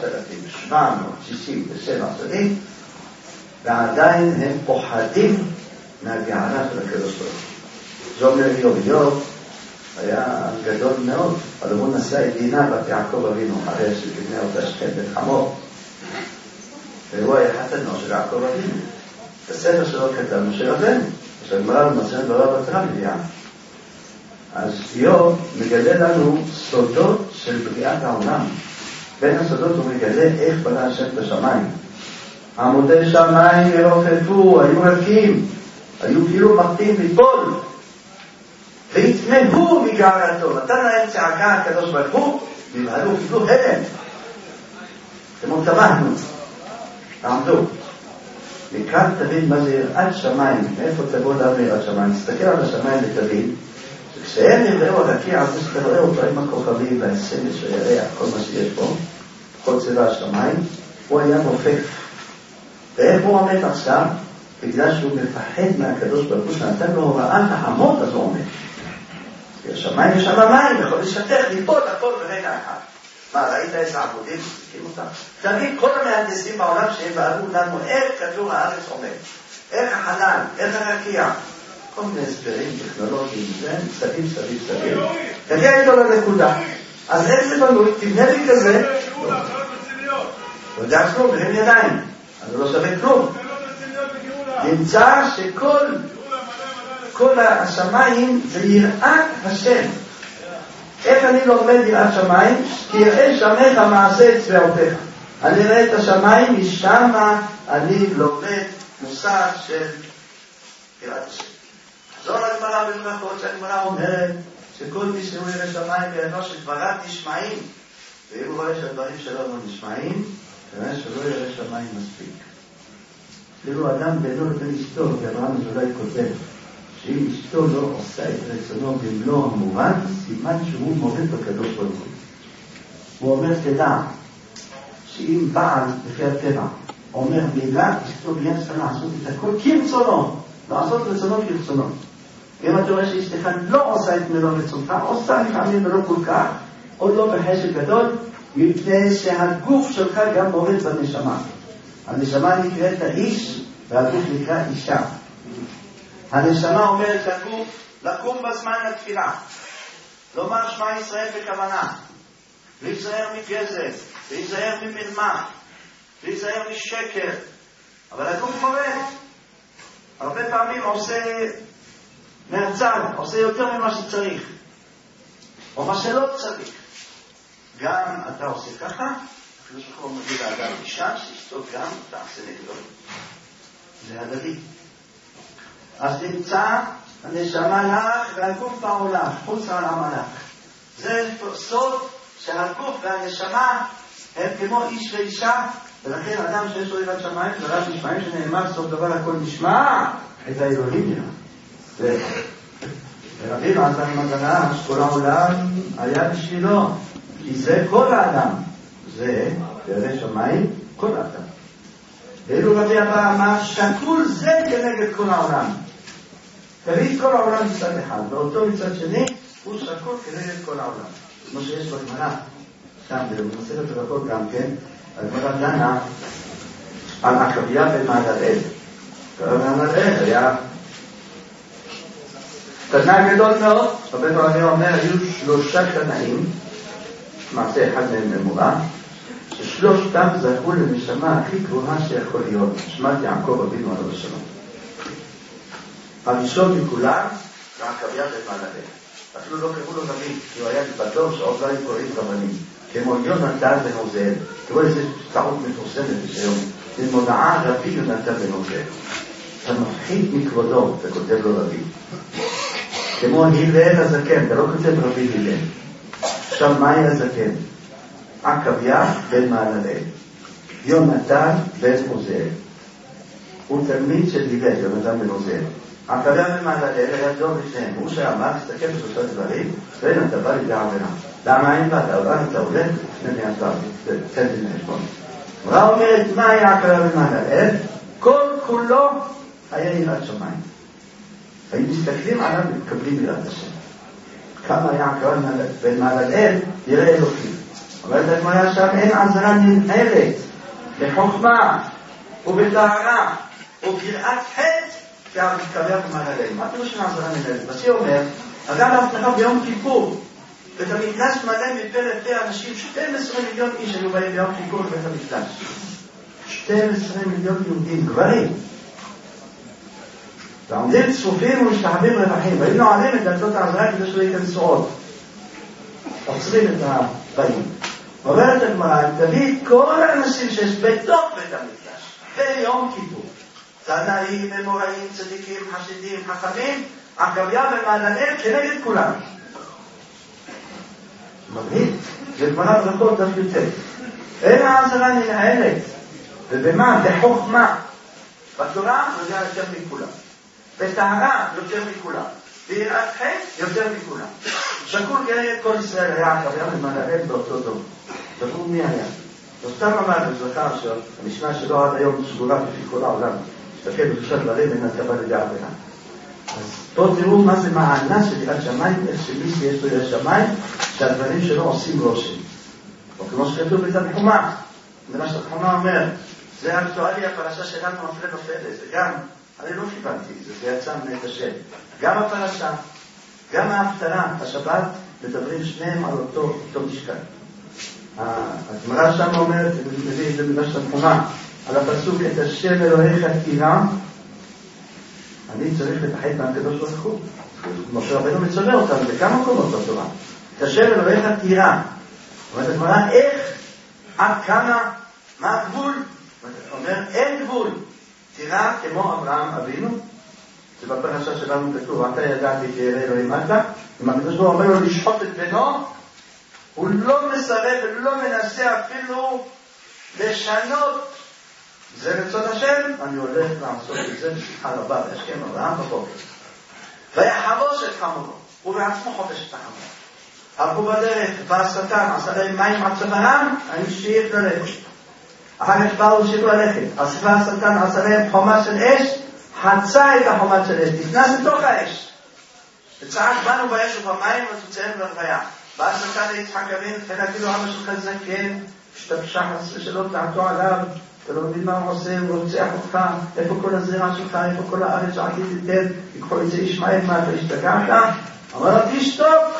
5,767 שנים, ועדיין הם פוחדים מהגערה של הקדוש ברוך הוא. זה אומר איוב היה גדול מאוד, אבל הוא נשא את דינה בת יעקב אבינו, אחרי שבנה אותה שכם בן חמור. והוא היה חתנו של יעקב אבינו. בספר שלו כתב משה רבנו, שהגמרא במסכת בבא בתרא מביאה. אז איוב מגלה לנו סודות של בריאת העולם. בין הסודות הוא מגלה איך ברא השם את השמיים. עמודי שמיים ירופפו, היו רכים, היו כאילו מפתים ליפול. והתמהו מגערתו, נתן להם צעקה הקדוש ברוך הוא, נבהלו, קיבלו הלם. כמו טבענו, עמדו. מכאן תבין מה זה יראת שמיים, מאיפה תבוא לנו יראת שמיים. תסתכל על השמיים ותבין, שכשהם נראו הרקיע הזה שאתה רואה אותו עם הכוכבים והשמש והירח, כל מה שיש פה, כל צבע השמיים, הוא היה מופף. ואיך הוא עומד עכשיו? בגלל שהוא מפחד מהקדוש ברוך הוא שנתן לו הוראה תעמוד, אז הוא עומד. כי השמיים יש שם מים, יכול לשתך, ליפול, הכל ברגע אחד. מה, ראית איזה עבודים? תסכים אותם? תמיד כל המהנדסים בעולם שהם בעלו לנו איך כדור הארץ עומד, איך החלל, איך הרקיע, כל מיני הסברים טכנולוגיים, סביב. תגיע איתו לנקודה. אז איך זה בנוי? תבנה לי כזה. לא יודע כלום, בהם ידיים. אז לא שווה כלום. נמצא שכל השמיים זה יראת השם. איך אני לומד יראת שמיים? כי יראה שמך מעשה את צבעותיך. אני רואה את השמיים, משם אני לומד מושג של יראת השם. זו הגמרא בברכות, שהגמרא אומרת שכל מי שהוא ירא שמיים וידעו שדבריו נשמעים, ואם הוא רואה שהדברים שלו לא נשמעים, כנראה שלא ירא שמיים מספיק. אפילו אדם בינו לבין אשתו, כי אברהם אזולאי כותב, שאם אשתו לא עושה את רצונו במלוא המובן, סימן שהוא מורד בקדוש ברוך הוא. הוא אומר, תדע, שאם בעל, לפי הטבע, אומר מילה, אשתו ביד צריכה לעשות את הכל כרצונו, לעשות רצונו כרצונו. אם אתה רואה שאשתך לא עושה את מלוא רצונך, עושה לפעמים לא כל כך, או לא בחשק גדול, מפני שהגוף שלך גם מורד בנשמה. הנשמה נקראת האיש, והגוף נקרא אישה. הנשמה אומרת לגוף, לקום בזמן התפילה, לומר שמע ישראל בכוונה, להיזהר מגזל, להיזהר ממרמה, להיזהר משקר, אבל הגוף מורד. הרבה פעמים עושה מהצד, עושה יותר ממה שצריך. או מה שלא צריך. גם אתה עושה ככה, אפילו שכור מגיד האדם אישה, שאשתו גם תעשה נגדו. זה הדדי. אז נמצא הנשמה לך והגוף בעולם, חוץ על המלאך. זה סוד שהגוף והנשמה הם כמו איש ואישה, ולכן אדם שיש לו יראת שמיים, ורב נשמעים שנאמר סוף דבר הכל נשמע את האלוהים נראה. ורבינו עשה עם הגנה שכל העולם היה בשבילו, כי זה כל האדם, זה יראת שמיים כל האדם. ואילו רבי אבא אמר שקול זה כנגד כל העולם. תביא כל העולם מצד אחד, ואותו מצד שני הוא שקול כנגד כל העולם. כמו שיש בגמרא, שם במסכת ברכות גם כן, הגמרא דנה על עקביה בן מהללאל. מהללאל היה קטנה גדול מאוד, רבי תורני אומר, היו 3 קטנאים, מעשה אחד מהם ממורה, ששלושתם זכו לנשמה הכי גבוהה שיכול להיות, שמת יעקב אבינו עליו השלום. הראשון מכולם, עקביה בן מהללאל. אפילו לא קראו לו רבי, כי הוא היה בדור שעוד לא היו קוראים רבנים, כמו יונתן בן עוזיאל. תראו איזה טעות מפורסמת היום, זה מודעה רבי יונתן בן עוזיאל. אתה מפחית מכבודו, אתה כותב לו רבי. כמו הלל הזקן, אתה לא כותב רבי הלל. עכשיו מה היה הזקן? עקביה בן מהללאל, יונתן בן עוזיאל. הוא תלמיד של הלל, יונתן בן עוזיאל. עקביה בן מהללאל היה דור לפניהם, הוא שאמר, תסתכל בשלושה דברים, ואין אתה בא לידי עבירה. למה אין בה? אתה הולך לפני בני אדם, תן לי לחשבון. מה אומרת, מה היה עקביה בן מהללאל? כל כולו היה יראת שמיים. היו מסתכלים עליו ומקבלים יראת השם. כמה היה עקביה בן מהללאל, יראה אלוקים. אומרת הגמרא שם, אין עזרה נמהרת בחוכמה ובטהרה וביראת חטא כעקביה בן מהללאל. מה פירוש של עזרה נמהרת? בשיא אומר, אדם ההבטחה ביום כיפור, בית המקדש מלא מפה לפה אנשים, 12 מיליון איש היו באים ביום כיפור בבית המקדש. 12 מיליון יהודים, גברים. ועומדים צפופים ומשתחווים רווחים, והיינו עליהם את דלתות העזרה כדי שלא ייכנסו עוד. עוצרים את הבאים. אומרת הגמרא, תביא את כל האנשים שיש בתוך בית המקדש, ביום כיפור. תנאים, אמוראים, צדיקים, חסידים, חכמים, עקביה בן מהללאל כנגד כולם. מבהיל, זה גמרא ברכות דף י"ט. אין העזרה ננהלת, ובמה? בחוכמה. בתורה יודע יותר מכולם. בטהרה יותר מכולם. ביראת חטא יותר מכולם. שקול כנגד כל ישראל היה עקביה בן מהללאל באותו דור. תראו מי היה. לא סתם אמר בזכר שהמשנה שלו עד היום סגורה לפי כל העולם. תסתכל בשלושה דברים אין אתה בא לידי עבירה. אז פה תראו מה זה מענה של יראת שמיים, איך שמי שיש לו יראת שמיים, שהדברים שלו עושים רושם. או כמו שכתוב בתנחומה, מדרש תנחומה אומר, זה אקטואלי הפרשה שלנו מפלא ופלא, זה גם, אני לא קיבלתי, זה יצא מאת השם. גם הפרשה, גם ההפטרה, השבת, מדברים שניהם על אותו משקל. הגמרא שם אומרת, מביא את זה מדרש תנחומה, על הפסוק את השם אלוהיך תירא, אני צריך לתחת מהקדוש ברוך הוא. משה רבנו מצווה אותנו בכמה מקומות בתורה. את השם אלוהיך תירא. אומרת הגמרא, איך? עד כמה? מה הגבול? אומר, אין גבול. תירא כמו אברהם אבינו. זה בפרשה שלנו כתוב, אתה ידעתי כי ירא אלוהים אתה. אם הקדוש ברוך הוא אומר לו לשחוט את בנו, הוא לא מסרב ולא מנסה אפילו לשנות. זה רצון השם, אני הולך לעשות את זה בשמחה רבה, והשכם אברהם בבוקר. ויחבוש את חמורו, הוא בעצמו חובש את החמור. הלכו בדרך, בא השטן, עשה להם מים עד צווארם, המשיך ללכת. אחר כך באו המשיכו ללכת. אז השטן עשה להם חומה של אש, חצה את החומה של אש, נכנס לתוך האש. וצעק בנו באש ובמים וצוציהם לרוויה. בא השטן ליצחק אבינו, כן אפילו אבא שלך זקן, שתפשח שלא תעתו עליו, אתה לא מבין מה הוא עושה, הוא רוצח אותך, איפה כל הזרע שלך, איפה כל הארץ שעתיד תיתן, יקחו את זה ישמעאל, מה אתה השתגעת? אמר לו, תשתוק!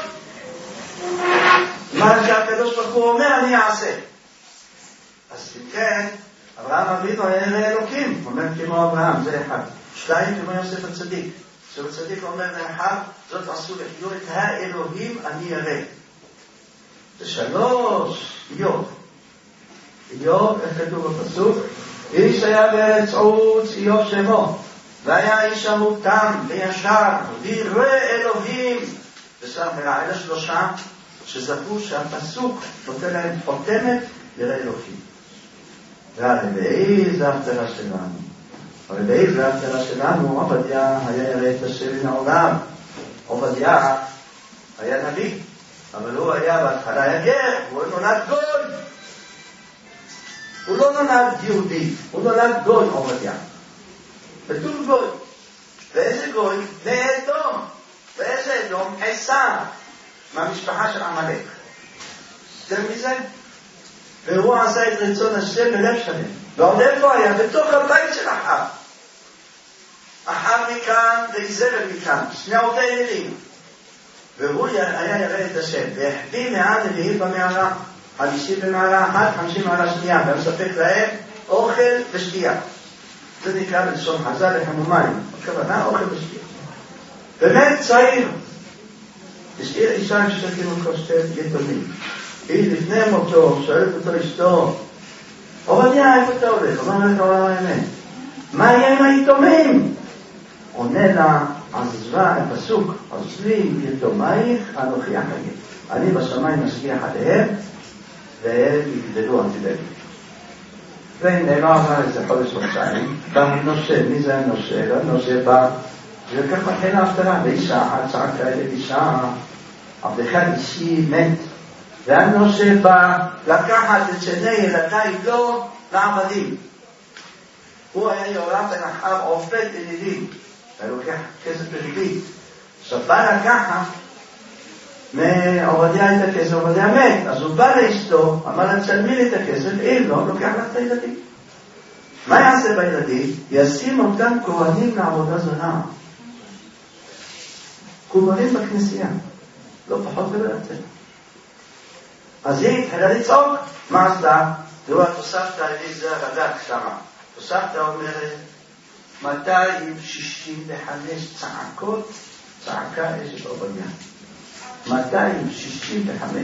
מה שהקדוש ברוך הוא אומר, אני אעשה. אז כן, אברהם אבינו היה ירא אלוקים, אומר כמו אברהם, זה אחד. 2, כמו יוסף הצדיק. יוסף הצדיק אומר לאחד, זאת עשו לחיו את האלוהים אני ירא. זה 3 איוב. איוב, איך כתוב בפסוק? איש היה בארץ עוץ, איוב שמו, והיה איש המותם וישר וירא אלוהים ושם הרע. אלה 3 שזכו שהפסוק נותן להם חותמת ירא אלוהים. והרביעי זה ההפטרה שלנו. הרביעי זה ההפטרה שלנו. עובדיה היה ירא את השם מן העולם. עובדיה היה נביא, אבל הוא היה בהתחלה היה גר, הוא נולד גוי. הוא לא נולד יהודי, הוא נולד גוי. עובדיה בתור גוי. ואיזה גוי? מאדום. ואיזה אדום? עשיו, מהמשפחה של עמלק. יותר מזה? והוא עשה את רצון השם בלב שלם. ועוד איפה היה? בתוך הבית של אחאב. אחאב מכאן ואיזבל מכאן, שני עובדי אלילים. והוא היה ירא את השם, והחביא 100 נביאים במערה, 50 במערה אחת, 50 במערה שנייה, ומספק להם אוכל ושתייה. זה נקרא בלשון חז"ל לחם ומים, הכוונה אוכל ושתייה. באמת צעיר. השאיר אישה ששתים אותו 2 יתומים. היא לפני מותו, שואלת אותו אשתו, עובדיה, איפה אתה הולך? אומר לך עולם האמת. מה יהיה עם היתומים? עונה לה, עזבה הפסוק, עזבי יתומייך אנוכי אחיה. אני בשמיים משגיח עליהם, והם יגדלו עתידם. והנה לא עבר איזה חודש וחודשיים, בא הנושה. מי זה הנושה? הנושה בא, ולקח מחל ההפטרה, ואישה אחת צעקה אל אישה, עבדך אישי מת. והנושה בא לקחת את 2 ילדיי לו לעבדים. הוא היה יורם בן אחאב עובד אלילים, היה לוקח כסף בריבית. עכשיו בא לקחת מעובדיה את הכסף, עובדיה מת. אז הוא בא לאשתו, אמר לה תשלמי לי את הכסף, אם לא, לוקח לך את הילדים. מה יעשה בילדים? ישים אותם כהנים לעבודה זרה. כהנים בכנסייה, לא פחות ולא יותר. אז היא התחילה לצעוק. מה עשתה? תראו, התוספתא הביא זה הרד"ק שמה. התוספתא אומרת 265 צעקות צעקה אשת עובדיה. 265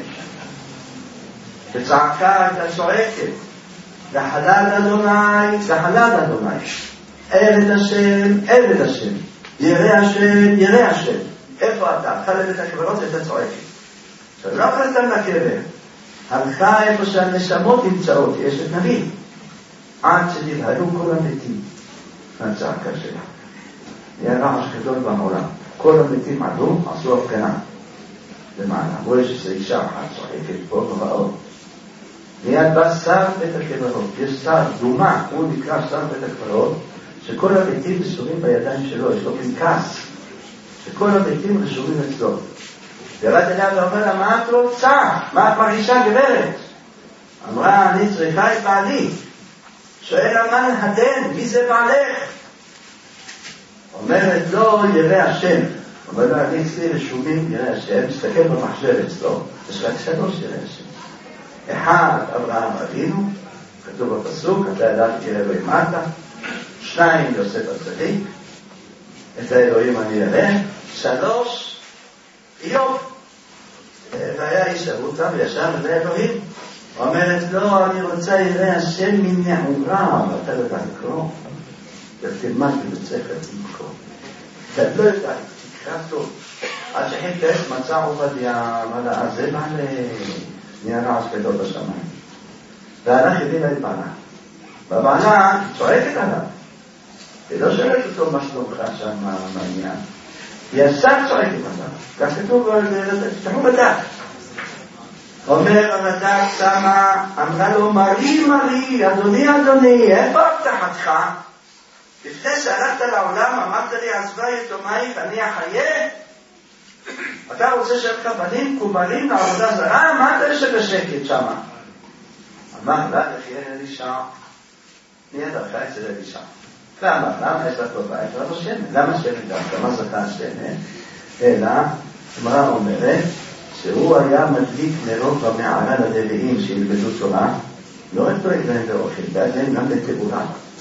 וצעקה הייתה צועקת, וחלד אדוני, וחלד אדוני, עבד השם, עבד השם, ירא השם, ירא השם. איפה אתה? הלכה לבית הקברות והייתה צועקת. עכשיו לא יכולת לקבר, הלכה איפה שהנשמות נמצאות, יש את נביא, עד שנבהלו כל המתים מהצעקה שלה. היה רעש גדול בעולם. כל המתים עלו, עשו הפגנה למעלה. רואה שזה אישה אחת צועקת פה נוראות. מיד בא שר בית הקברות. יש שר דומה, הוא נקרא שר בית הקברות, שכל המתים רשומים בידיים שלו, יש לו פנקס שכל המתים רשומים אצלו. ירד אליה ואומר לה, מה את רוצה? מה את מרגישה גברת? אמרה, אני צריכה את בעלי. שואל לה, מה נהדן? מי זה בעלך? אומרת, לא, ירא השם. אומר לה, אני אצלי רשומים ירא השם, תסתכל במחשב אצלו, יש רק 3 ירא השם. 1, אברהם אבינו, כתוב בפסוק, אתה ידעת ירא אלוהים אתה. 2, יוסף הצדיק, את האלוהים אני ירא. 3, איוב. והיה איש אבותה וישב את האלוהים. אומרת, לא, אני רוצה ירא השם מנעורה, ואתה לא יודע לקרוא. תלמד בבית ספר לקרוא. אתה לא יודע, תקרא טוב. עד שחיפש מצא עובדיה, אמר לה, זה בעלה, נהיה רעש גדול בשמיים. והלך הבינה את בעלה. בבעלה צועקת עליו. היא לא שואלת אותו מה שלומך שם, מה העניין. היא ישר צועקת עליו. כך כתוב, תשתחו בדק. אומר המדק שמה, אמרה לו, מרי מרי, אדוני אדוני, איפה הבטחתך? לפני שהלכת לעולם אמרת לי, עזבה יתומייך, אני אחיה? אתה רוצה שאתך בנים קומרים לעבודה זרה? מה אתה יושב בשקט שמה? אמר לה, תחיה אלישע. מי ידעך אצל אלישע? ואמר, למה יש לך בבית? למה שמן? למה שמן דווקא? מה זכה שמן? אלא, אמרה אומרת, שהוא היה מדליק נרות במערה ללוויים שילמדו תורה, לא רק דואג להם לאוכל, דואג להם גם לתאורה.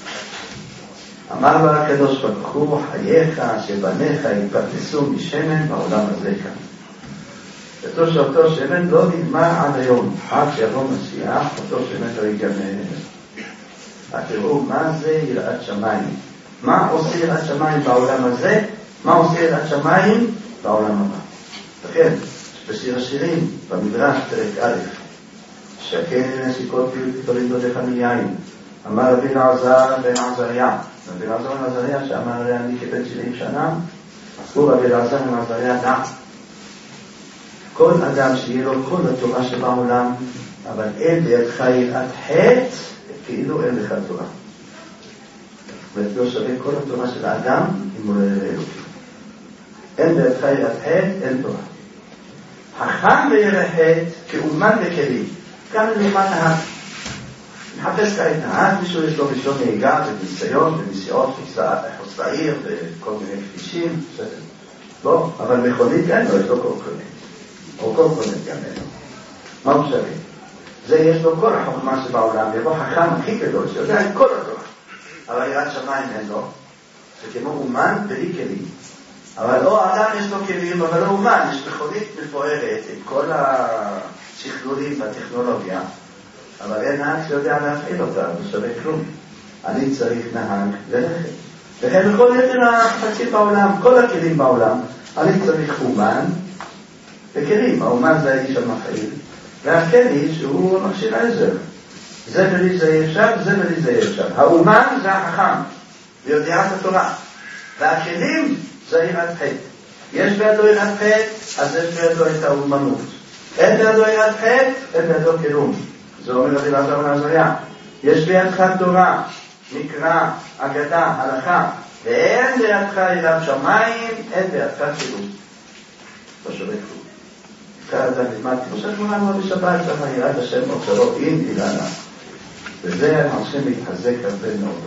אמר לו הקדוש ברוך הוא, חייך שבניך יתפרנסו משמן בעולם הזה כאן. כתוב שאותו שמן לא נגמר עד היום, עד שיבוא משיח, אותו שמן לא ייגמר. תראו מה זה יראת שמיים. מה עושה יראת שמיים בעולם הזה? מה עושה יראת שמיים בעולם הבא? לכן, בשיר השירים, במדרש, פרק א', שקן נשיקות תולידו דך מיין, אמר רבי אלעזר בן עזריה, רבי אלעזר בן עזריה שאמר אני כבן 70 שנה, הוא רבי אלעזר בן עזריה דע. כל אדם שיהיה לו כל התורה שבעולם, אבל אין בידך יראת חטא, כאילו אין לך תורה. ולא שווה כל התורה של האדם אם הוא לא יראה אלוקים. אין בידך יראת חטא, אין תורה. חכם וירא חטא כאומן וכלים. גם לאומן נהג. מחפש כעת נהג, מישהו יש לו רישיון נהיגה וניסיון ונסיעות חוץ לעיר וכל מיני כבישים. לא, אבל מכונית אין לו, יש לו קורקונית. או קורקונית גם אין לו. מה הוא שווה? זה יש לו כל החוכמה שבעולם, יבוא חכם הכי גדול שיודע את כל התורה. אבל יראת שמיים אין לו. זה כמו אומן בלי כלים. אבל לא אדם יש לו כלים, אבל לא אומן, יש מכונית מפוארת עם כל השכלולים והטכנולוגיה, אבל אין נהג שיודע להפעיל אותה, לא שווה כלום. אני צריך נהג ללכת. וכן בכל יתר החפצים בעולם, כל הכלים בעולם, אני צריך אומן וכלים. האומן זה האיש המפעיל, והכלי שהוא מכשיר עזר. זה בלי זה אפשר, זה בלי זה אפשר. האומן זה החכם, ויודע את התורה. והכלים זה יראת חטא. יש בידו יראת חטא, אז יש בידו את האומנות. אין בידו יראת חטא, אין בידו כלום. זה אומר רבי אלעזר בן עזריה. יש בידך תורה, מקרא, אגדה, הלכה, ואין בידך יראת שמיים, אין בידך כלום. לא שווה כלום. כאן נלמד, כמו שאנחנו אמרנו בשבת, ככה יראת השם אוצרות, אם תילנה. וזה אנחנו צריכים להתחזק הרבה מאוד.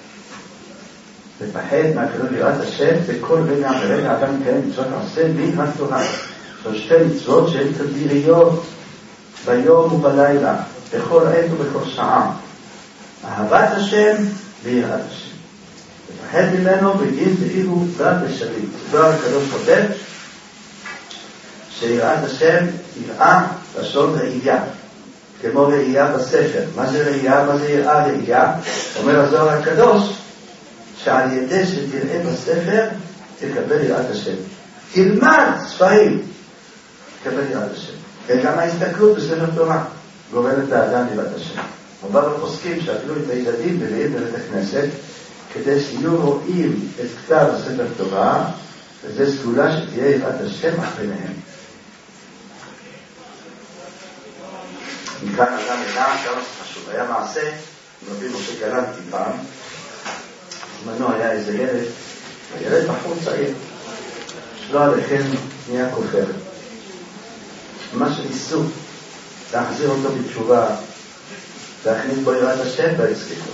לפחד מהקדוש יראת השם בכל רגע ורגע אדם מקיים מצוות עושה מן התורה. זו שתי מצוות שהן תדיריות ביום ובלילה, בכל עת ובכל שעה. אהבת השם ויראת השם. לפחד ממנו בגין ואילו דת ושליט. דבר הקדוש כותב שיראת השם יראה לשון ראייה, כמו ראייה בספר. מה זה ראייה? מה זה יראה ראייה? אומר הזוהר הקדוש שעל ידי שתראה בספר תקבל יראת השם. תלמד ספרים, תקבל יראת השם. וגם ההסתכלות בספר תורה גורמת לאדם יראת השם. אבל הפוסקים שאפילו את הילדים מביאים בבית הכנסת כדי שיהיו רואים את כתב הספר תורה, וזה סגולה שתהיה יראת השם אחריהם. מכאן אדם ידע כמה חשוב. היה מעשה, רבי משה גלנטי פעם, בזמנו היה איזה ילד, הילד בחור צעיר, שלא עליכם נהיה כופר. ממש ניסו להחזיר אותו בתשובה, להכניס בו יראת השם והצליחו.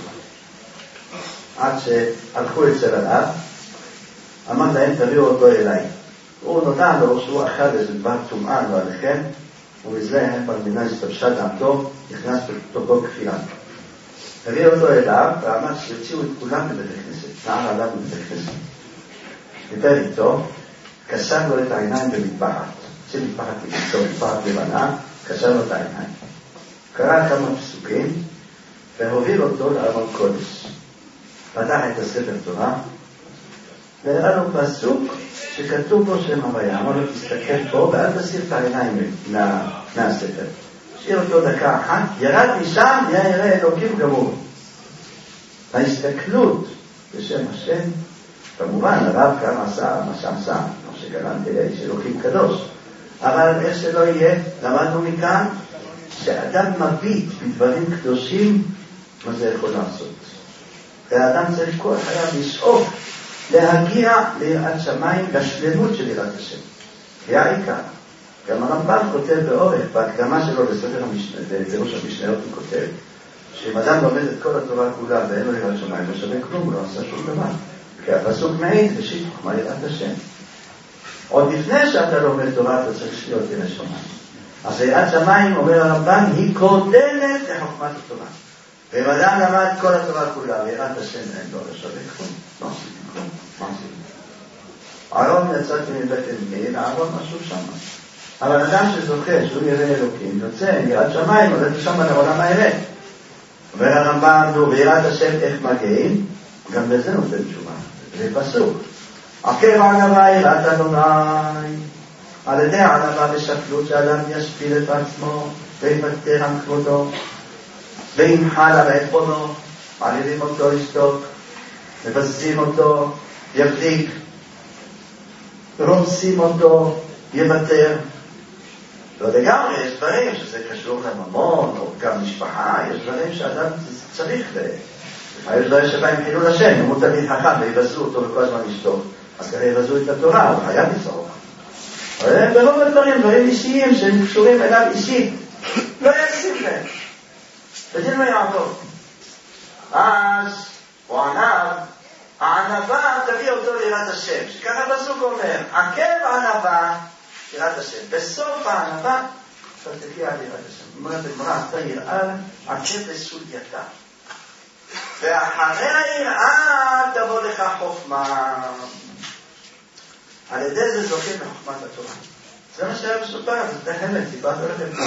עד שהלכו אצל הרב, אמר להם תביאו אותו אליי. הוא נודע לו שהוא אכל איזה דבר טומאה לא עליכם, ובזה פרמינה הסתבשה דעתו, נכנס בתוכו כפירה. הביא אותו אליו, ואמר שיוציאו את כולם מבית הכנסת, נער עליו מבית הכנסת. דיבר איתו, קשר לו את העיניים במטבחת. זה מטבחת איתו, מטבחת לבנה, קשר לו את העיניים. קרא כמה פסוקים, והוביל אותו לארון קודש. פתח את הספר תורה, והראה לו פסוק שכתוב בו שם הוויה. אמר לו, תסתכל פה, ואל תסיר את העיניים מהספר. השאיר אותו דקה אחת, ירד משם, יראה אלוקים גמור. ההסתכלות בשם השם, כמובן, הרב כאן עשה מה שעשה, כמו שגלנטי לאיש אלוקים קדוש. אבל איך שלא יהיה, למדנו מכאן, שאדם מביט בדברים קדושים, מה זה יכול לעשות? והאדם צריך כל חייו לשאוף, להגיע ליראת שמיים, לשלמות של יראת השם. זה העיקר. גם הרמב"ם כותב באורך, בהקדמה שלו בספר בפירוש המשניות הוא כותב, שאם אדם לומד את כל התורה כולה ואין לו יראת שמיים, לא שווה כלום, הוא לא עשה שום דבר. כי הפסוק מעיד, ראשית חוכמה יראת השם. עוד לפני שאתה לומד תורה, אתה צריך להיות יראת שמיים. אז יראת שמיים, אומר הרמב"ם, היא קודמת לחוכמת התורה. ואם אדם למד כל התורה כולה, ויראת השם אין לו, לא שווה כלום. לא עשיתי כלום. מה עשיתי? אהרון יצאתי מבית אלימין, אהרון משהו שם. אבל אדם שזוכה שהוא יראה אלוקים, יוצא, יראת שמיים, הולך לשם לעולם האמת. אומר הרמב"ם, ויראת השם איך מגיעים, גם בזה נותן תשובה. זה פסוק. עקב ענווה יראת אדוני, על ידי ענווה ושפלות שאדם ישפיל את עצמו ויוותר על כבודו וימחל על עפרונו, מעלילים אותו לשתוק, מבזים אותו, יבדיק, רומסים אותו, יוותר. לא לגמרי, יש דברים שזה קשור לממון או גם משפחה, יש דברים שאדם צריך יש דברים שבהם חילול השם, אם הוא תמיד חכם ויבזו אותו וכל הזמן לשתוק, אז ככה יבזו את התורה, הוא חייב לצעוק. אבל ברוב הדברים, דברים אישיים שהם קשורים אליו אישית, לא ישים להם. ודין לא יעבור. אז הוא הענווה תביא אותו ליראת השם, שככה פסוק אומר, עקב ענווה יראת השם. בסוף הענווה אתה תגיע ליראת השם. אומרת הגמרא, אתה יראה עקב בסולייתה. ואחרי היראה תבוא לך חוכמה. על ידי זה זוכה בחוכמת התורה. זה מה שהיה מסופר, זה תחמת, סיפרת לכם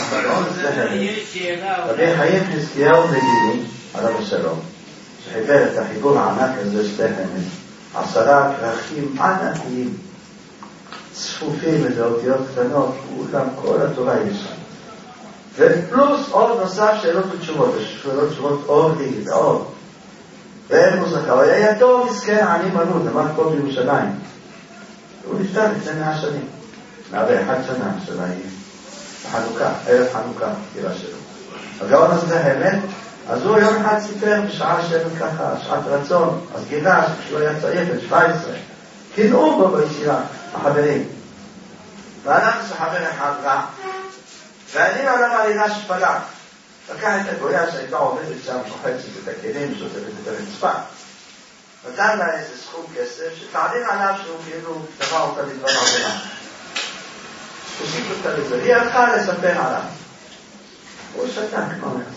רבי חיים חזקיהו מגיני, עליו השלום, שחיבר את החיבור הענק הזה של תחמת, 10 כרכים ענקיים, צפופים ובאותיות קטנות, וכולם כל התורה יש שם. ופלוס עוד נוסף שאלות ותשובות, שאלות ותשובות אור לי, אור. ואין הוא זכה, הוא היה יתום מסכן עני מלוד, למד פה בירושלים. הוא נפטר לפני 100 שנים. 101 שנה שלה היא חנוכה, ערב חנוכה, תירה שלו. הגאון הזה זה האמת, אז הוא יום אחד סיפר בשעה של ככה, שעת רצון, אז גילה שכשהוא היה צעיר בן 17, קינאו בו בישיבה, החברים. ואנחנו שחבר אחד רע. ואני עליו עלילה שפלה. לקח את הגויה שהייתה עובדת שם, שוחצת את הכלים, שוטפת את הרצפה. נתן לה איזה סכום כסף, שתעלין עליו שהוא כאילו תבע אותה לדבר עבודה. הוסיף אותה לזה, היא הלכה לספר עליו. הוא שתק, מה אומר?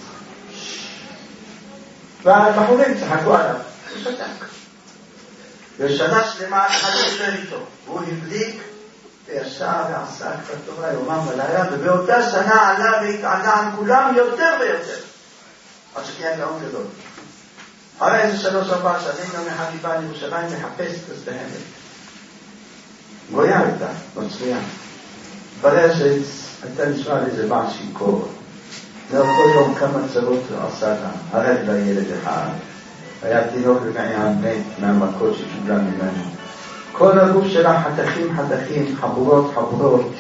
והבחורים צחקו עליו, הוא שתק. ושנה שלמה אחד יושב איתו, והוא הבליק וישב ועשה כפת תורה יומם ולילה, ובאותה שנה עלה והתעלה על כולם יותר ויותר. עד שתהיה גאון גדול. אחרי איזה 3-4 שנים יום אחד היא באה לירושלים לחפש את הסתהמת. גויה הייתה, נוצריה. ברר שהייתה נשמע על איזה בעל שיקור. כל יום כמה צרות עשה לה, הרג לה ילד אחד. היה תינוק במעיין מת מהמכות שקיבלה ממנו. כל הגוף שלה חתכים, חבורות,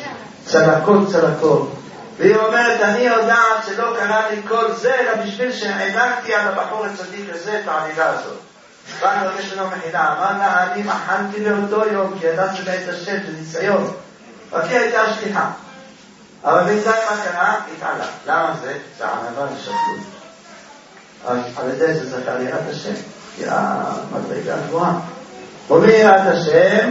צלקות. והיא אומרת, אני יודעת שלא קרה לי כל זה, אלא בשביל שהענקתי על הבחור הצדיק הזה את העלילה הזאת. ואני מבקש לנו מחילה, אמר לה, אני מחנתי באותו יום, כי ידעתי את השם, זה ניסיון. רק היא הייתה שליחה. אבל בינתיים מה קרה? התעלה. למה זה? זה ענווה ושפלות. אז על ידי זה זכה ליראת השם. יראה מדרגה גבוהה. ומי יראת השם?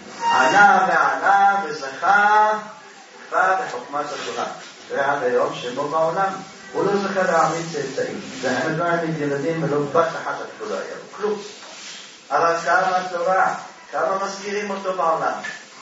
ענה וזכה כבר בחוכמת התורה. ועד היום שמו בעולם, הוא לא זכה להעמיד צאצאים. זה הם לא העמיד ילדים ולא בת אחת אפילו לא היה. כלום. אבל כמה התורה, כמה מזכירים אותו בעולם.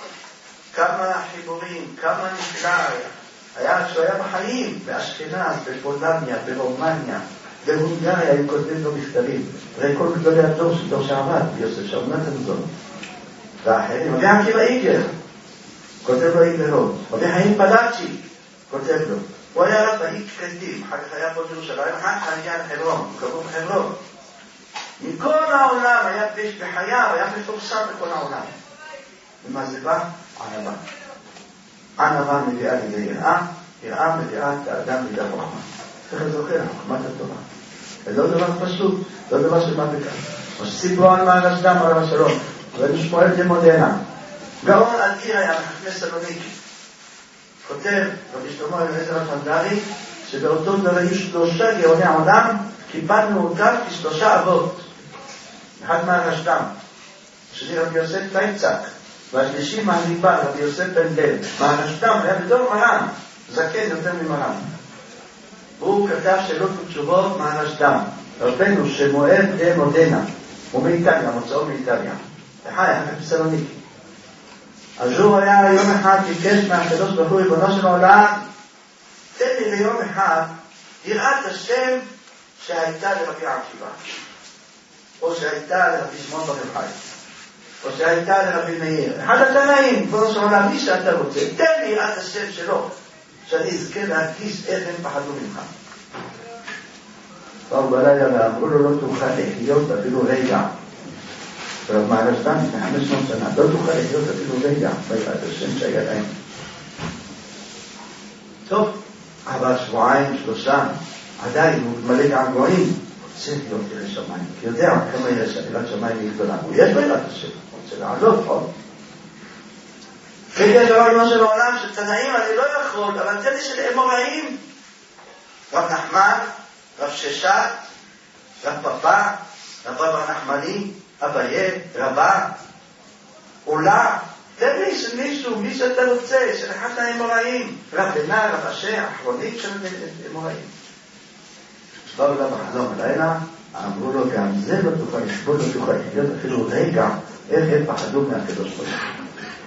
כמה חיבורים, כמה נפלא היה כשהוא היה בחיים, באשכנז, בפולניה, ברומניה, בהונגריה, הם כותבים לו מכתבים. תראה כל גדולי הדור של דור שעבד, יוסף שרנטנזון. ואחרים, רבי עקיבא איגר, כותב לו איגרות. רבי חיים פלאצ'י, כותב לו. הוא היה רב באיק קדים, אחר כך היה פה בירושלים, אחר כך היה לחברון, הוא קבור בחברון. מכל העולם היה פש בחייו, היה מפורסם בכל העולם. ומה זה בא? ענווה. ענווה מביאה לידי יראה מביאה את האדם לידי חוכמה. צריך לזוכר, חוכמת התורה. זה לא דבר פשוט, לא דבר של מה בכך. מה שסיפרו על מהרש"ם עליו השלום, ונשמואל דמודנה. גאון אדיר היה מחכמי סלוניקי. כותב רבי שלמה אליעזר השנדרי, שבאותו דבר היו 3 גאוני העולם, קיבלנו אותם כ3 אבות. אחד מהרש"ם, השני רבי יוסף פייצק, והשלישי מהליבה, רבי יוסף בן לב. מהרש"ם היה בדור מרן, זקן יותר ממרן. הוא כתב שאלות ותשובות מהרש"ם. רבנו שמואל דמודנה, הוא מאיטליה, מוצאו מאיטליה. וחי, אחר בסלוניקי. אז הוא היה יום אחד ביקש מהקדוש ברוך הוא ריבונו של העולם, תן לי ליום אחד יראת השם שהייתה לרבי עקיבא, או שהייתה לרבי שמעון בר יוחאי, או שהייתה לרבי מאיר, אחד התנאים, ריבונו של העולם, מי שאתה רוצה, תן לי יראת השם שלו, שאני אזכה להרגיש איך הם פחדו ממך. באו בלילה ואמרו לו, לא תוכל לחיות אפילו רגע. ורב מהרשב"ם לפני 500 שנה, לא תוכל לחיות אפילו רגע ביראת השם שהיה להם. טוב, אבל שבועיים, 3, עדיין הוא מלא געגועים, רוצה להיות ירא שמיים, כי יודע כמה יראת שמיים היא גדולה. הוא יש ביראת השם, הוא רוצה לעלות עוד. ויש רבנו של העולם של תנאים, אני לא יכול, אבל תן לי של אמוראים. רב נחמן, רב ששת, רב פפא, רב בר נחמני, אביה, רבה, עולה, תן לי של מישהו, מי שאתה רוצה, של אחד האמוראים, רב בנה, רב אשר, האחרונים של אמוראים. באו אליו בחלום הלילה, אמרו לו, גם זה לא תוכל לשבות, לא תוכל לחיות אפילו רגע, איך הם פחדו מהקדוש ברוך הוא.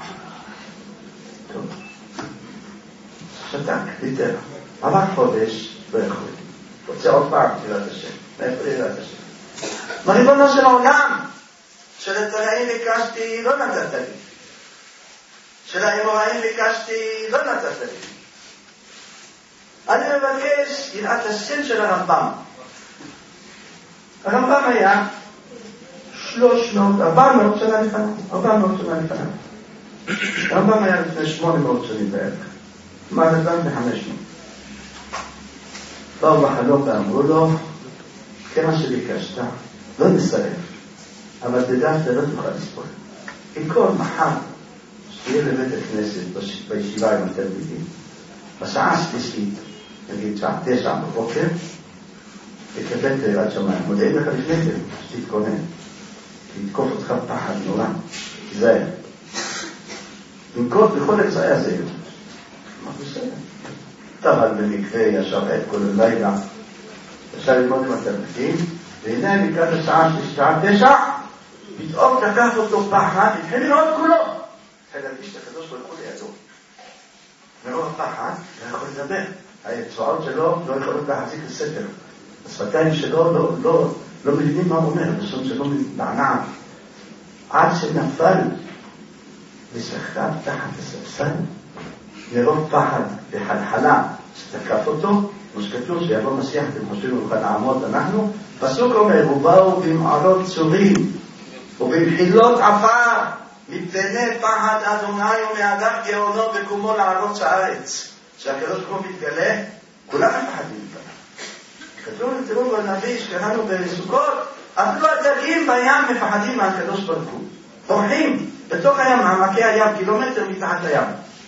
טוב, שתק, תיתר, עבר חודש, לא יכול, רוצה עוד פעם יראת השם, מאיפה יראת השם? מריבונו של העולם, של התנאים ביקשתי, לא נתת לי. של האמוראים ביקשתי, לא נתת לי. אני מבקש יראת השם של הרמב"ם. הרמב"ם היה 400 שנה לפניו. הרמב"ם היה לפני 800 שנים בערך. מהרמב"ם ב-500. באו בחלום ואמרו לו, כמה שביקשת, לא נסרב. אבל תדע שאתה לא תוכל לסבול. אם כל מחר שתהיה לבית הכנסת בישיבה עם התלמידים, בשעה השלישית, נגיד שעה 9 בבוקר, תקבל את יראת שמיים. מודעים לך לפני כן, שתתכונן. תתקוף אותך פחד נורא. תיזהר. תנקוט בכל אמצעי הזה. מה בסדר? אבל במקרה ישר עת כל הלילה, אפשר ללמוד עם התלמידים, והנה לקראת השעה 9, פתאום תקף אותו פחד, התחיל לראות כולו. התחיל להרגיש את הקדוש ברוך הוא לידו. מרוב הפחד, לא יכול לדבר. הצבעות שלו לא יכולות להחזיק לספר. השפתיים שלו לא מבינים מה הוא אומר, בשום שלא נענע. עד שנפל ושכב תחת הספסל, מרוב פחד וחלחלה שתקף אותו, שכתוב שיבוא משיח, אתם חושבים נוכל לעמוד אנחנו, פסוק אומר, ובאו במערות צורים ובמחילות עפר, מפני פחד אדוני ומאדם גאונו בקומו לערוץ הארץ. שהקדוש ברוך הוא מתגלה, כולם מפחדים מכאן. כתוב תראו בנביא שקראנו בסוכות, אפילו הדגים בים מפחדים מהקדוש ברוך הוא. בורחים בתוך הים, מעמקי הים, קילומטר מתחת הים.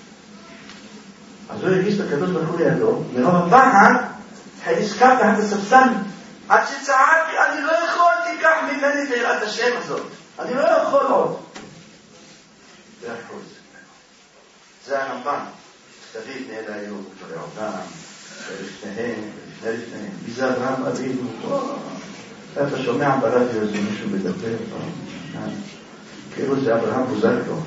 אז הוא הרגיש את הקדוש ברוך הוא לידו, מרוב הפחד, נזכר תחת הספסל, עד שצעקתי, אני לא יכול, תיקח ממני את יראת השם הזאת. אני לא יכול עוד. זה החוז. זה הרמב"ם. דוד נהל היו, כתורי עובדם, ולפניהם. מי זה אברהם אבינו? אתה שומע ברדיו איזה מישהו מדבר, כאילו זה אברהם בוזגלו.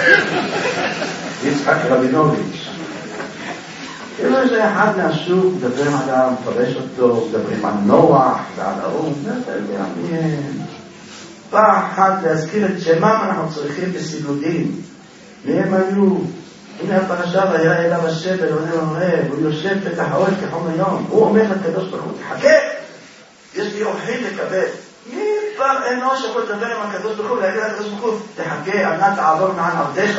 יצחק רבינוביץ'. כאילו איזה אחד מהשוק, מדברים עליו, מפרש אותו, מדברים על נוח ועל האום, אתה יודע, פעם אחת להזכיר את שמם אנחנו צריכים בסילודים. מי הם היו? הנה הפרשה, וירא אליו השם אלוהים אומר, הוא יושב פתח האוהל כחום היום, הוא אומר לקדוש ברוך הוא, תחכה, יש לי אורחים לקבל. מי פעם אנוש יכול לדבר עם הקדוש ברוך הוא, להגיד לקדוש ברוך הוא, תחכה, אל תעבור מעל עבדיך.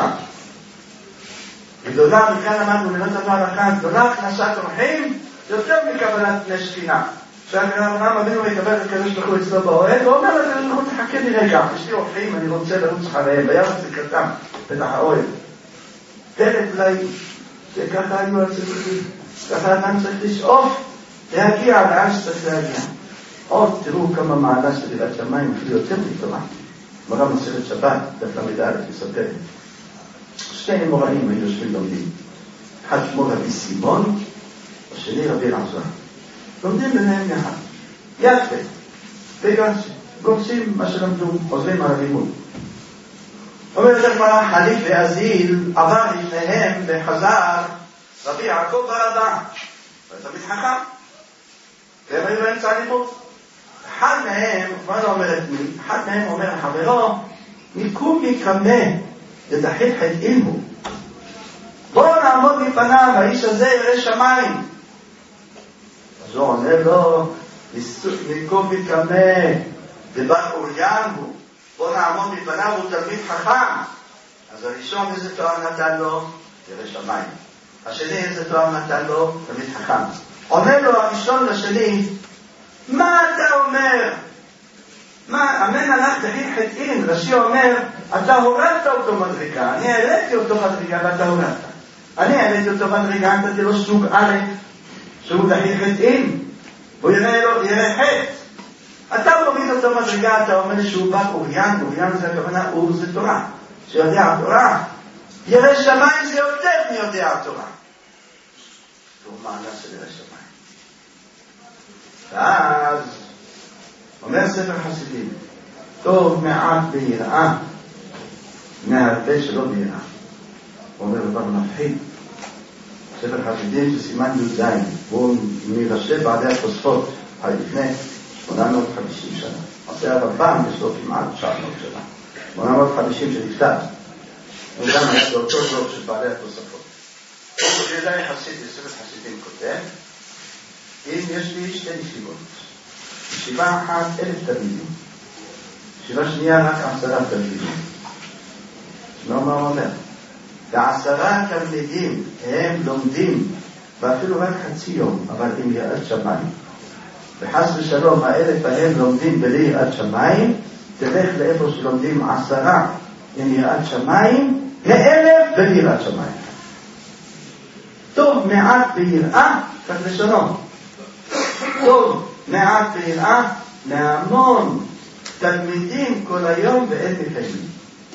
גדולה מכאן למדנו מנות המערכה, גדולה הכנסת אורחים, יותר מקבלת פני שכינה. כשאברהם אבינו מקבל את הקדוש ברוך הוא אצלו באוהל, הוא אומר לקדוש ברוך הוא, תחכה לי רגע, יש לי אורחים, אני רוצה לרוץ אחריהם, וירץ לקראתם, פתח האוהל. תלת אולי, שככה היו הציבורים, ככה אדם צריך לשאוף, להגיע לאן שצריך להגיע. עוד תראו כמה מעלה של יראת שמיים, אפילו יותר מתורה. מורה מסכת שבת, דף ל"א, מספר. שני אמוראים היו יושבים לומדים. אחד שמו רבי סימון, השני רבי אלעזר. לומדים ביניהם יחד. יפה. גורסים מה שלמדו, חוזרים על הלימוד. אומרת הגמרא, חליף ואזיל עבר לפניהם וחזר רבי יעקב ברדה, ותמיד חכם, והם היו באמצע הלימוד. אחד מהם, מה לא אומרת מי? אחד מהם אומר לחברו, מיקום יקמה לדחית חטאים. בואו נעמוד מפניו, האיש הזה ירא שמיים. אז הוא עונה לו, מיקום יקמה דבח אוריין הוא. בואו נעמוד מפניו, הוא תלמיד חכם. אז הראשון איזה תואר נתן לו? ירא שמיים. השני איזה תואר נתן לו? תלמיד חכם. עונה לו הראשון לשני, מה אתה אומר? מה, אמן הלך דחית חטאים. רש"י אומר, אתה הורדת אותו מדרגה, אני העליתי אותו מדרגה ואתה הורדת. אני העליתי אותו מדרגה, נתתי לו סוג א', שהוא דחית חטאים, והוא יראה חטא. אתה מוריד אותו מדרגה, אתה אומר שהוא בא אוריין, אוריין זה הכוונה, אור זה תורה, שיודע התורה. ירא שמיים זה יותר מיודע התורה. הוא מעלה של ירא שמיים. ואז אומר ספר חסידים, טוב מעט ביראה מהרבה שלא ביראה. הוא אומר דבר מפחיד. ספר חסידים שסימן י"ז, והוא מראשי בעלי התוספות לפני 850 שנה. עושה הרמב"ם יש לו כמעט 900 שנה. 850 שנפטר. הוא גם היה לאותו דור של בעלי התוספות. הוא ידעי חסיד, ספר חסידים כותב, אם יש לי שתי ישיבות, ישיבה אחת 1,000 תלמידים, ישיבה שנייה רק 10 תלמידים. לא מה הוא אומר? ו10 תלמידים הם לומדים, ואפילו רק חצי יום, אבל עם יראת שמיים. וחס ושלום, 1,000 הם לומדים בלי יראת שמיים, תלך לאיפה שלומדים 10 עם יראת שמיים, ל1,000 בלי יראת שמיים. טוב מעט ביראה, כך לשונו. טוב מעט ביראה, מהמון תלמידים כל היום ואין מקיימים.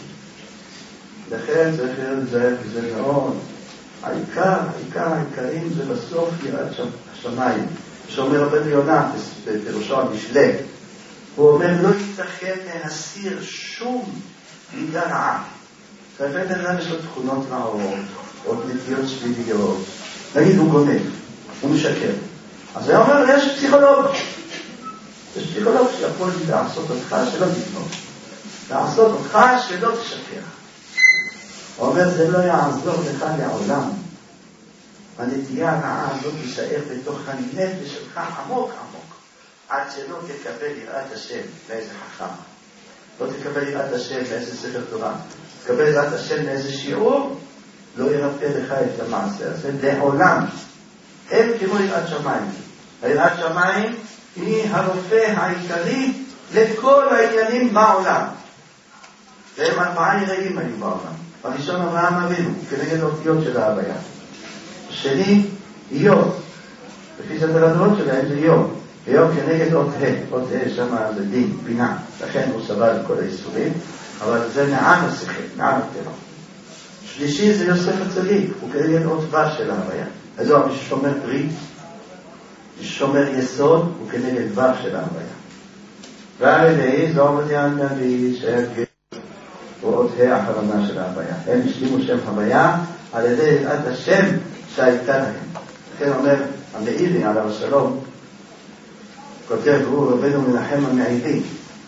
לכן זה מאוד. העיקרים זה בסוף יראת השמיים. שאומר רבנו יונה בפירושו המשלי, הוא אומר לא יתכן להסיר שום מידה רעה. לפעמים אדם יש לו תכונות רעות, או נטיות שליליות. נגיד הוא גונב, הוא משקר. אז הוא אומר, יש פסיכולוג. יש פסיכולוג שיכול לעשות אותך שלא תגנוב. לעשות אותך שלא תשקר. הוא אומר, זה לא יעזור לך לעולם. הנטייה הרעה הזאת תישאר בתוך הנפש שלך עמוק עמוק. עד שלא תקבל יראת השם לאיזה חכם. לא תקבל יראת השם לאיזה ספר תורה. תקבל יראת השם לאיזה שיעור, לא ירפא לך את המעשה הזה לעולם. אין כמו יראת שמיים. היראת שמיים היא הרופא העיקרי לכל העניינים בעולם. והם 4 יראים היו בעולם. הראשון אברהם אבינו, כנגד האותיות של ההוויה. השני, איוב. לפי סדר הדורות שלהם זה איוב. איוב כנגד אות ה'. אות ה' שמה זה דין, בינה. לכן הוא סבל כל האיסורים. אבל זה מעם השכל, מעם הטבע. שלישי זה יוסף הצדיק. הוא כנגד אות ו' של ההוויה. אז הוא מי ששומר ברית, מי ששומר יסוד, הוא כנגד ו' של ההוויה. והרביעי זה עובדיה הנביא שהגל. הוא אות ה' האחרונה של ההוויה. הם השלימו שם הוויה על ידי יראת השם שהייתה להם. לכן אומר המאירי עליו השלום, כותב הוא רבנו מנחם המעירי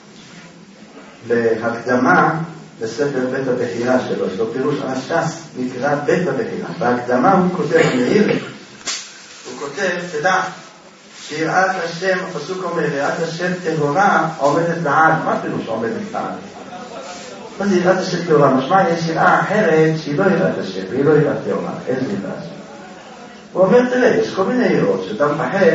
בהקדמה לספר בית הבחירה שלו, יש לו פירוש הש"ס נקרא בית הבחירה. בהקדמה הוא כותב המאירי, הוא כותב, תדע שיראת השם, הפסוק אומר, יראת השם טהורה עומדת לעד. מה פירוש עומדת לעד? מה זה יראת השם טהורה? משמע יש יראה אחרת שהיא לא יראת השם, והיא לא יראת טהורה. איזה יראה השם? הוא אומר, תראה, יש כל מיני יראות שאתה מפחד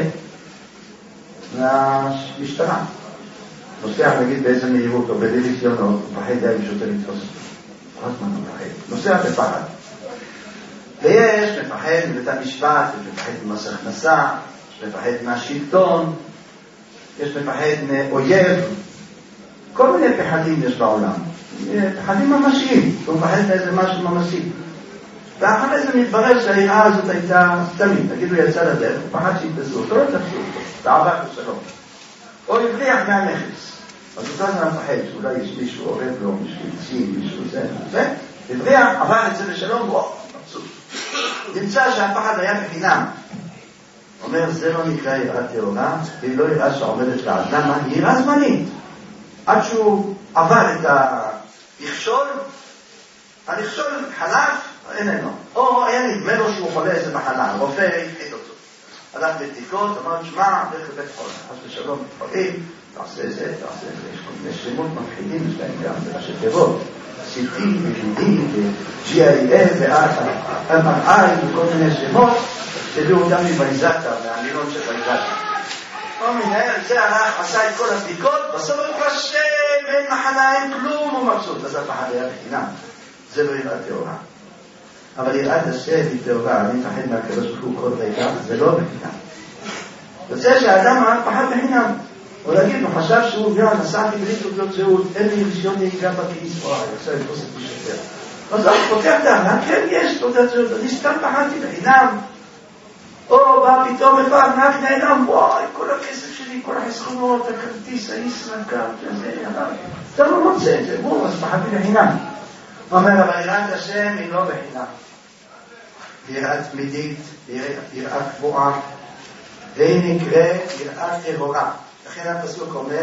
מהמשטרה. נוסע נגיד באיזה מהירות או בדירקציונות, הוא מפחד די שוטר לתפוס אותו. עוד מה הוא מפחד? נוסע בפחד. ויש מפחד מבית המשפט, יש מפחד ממס הכנסה, יש מפחד מהשלטון, יש מפחד מאויב. כל מיני פחדים יש בעולם. פחדים ממשיים, הוא מפחד מאיזה משהו ממשי. ואחרי זה מתברר שהיראה הזאת הייתה סתמית. נגיד הוא יצא לדרך, הוא פחד שיתפסו אותו, לא תפסו אותו, תעבק ושלום. או הבריח מהנכס. אז הוא כאן מפחד, שאולי יש מישהו עורב לו, מישהו יציב, מישהו זה, הבריח, עבר את זה לשלום, וואו, מבסוט. נמצא שהפחד היה בחינם. אומר, זה לא נקרא יראה טהורה, היא לא יראה שעומדת לעד. למה? היא יראה זמנית. עד שהוא עבר את המכשול, המכשול חלף, איננו. או היה נדמה לו שהוא חולה איזה מחלה, רופא הפחיד אותו. הלך בבדיקות, אמר, שמע, דרך לבית חולים. אז בשלום מתחולים, תעשה זה, תעשה זה. יש כל מיני שמות מפחידים, יש להם גם בראשי תיבות. CT, BD, GIF, MRI, וכל מיני שמות, תביאו אותם מבייזקה, מהמילון של בייזקה. הוא מנהל, זה הלך, עשה את כל הבדיקות, בסוף הוא חשב, אין מחלה, אין כלום, הוא מבסוט. אז הפחד היה בחינם. זה לא יראה טהורה. אבל יראת השם היא טהורה, אני מפחד מהקדוש ברוך הוא כל רגע, זה לא בחינם. יוצא שהאדם פחד בחינם. הוא להגיד, הוא חשב שהוא גם נסעתי בלי תעודות זהות, אין לי רישיון נהיגה בכיס, וואי, עושה את פוסט משפר. אז הוא פותח את העולם, כן יש תעודת זהות, אני סתם פחדתי בחינם. או בא פתאום אחד, רק נעלם, וואי, כל הכסף שלי, כל החסכונות, הכרטיס, הישראכרט, זה, אתה לא מוצא את זה, בואו, אז פחדתי בחינם. הוא אומר, אבל יראת השם היא לא בחינם. יראה תמידית, יראה קבועה, והיא נקראת יראה טהורה. לכן הפסוק אומר,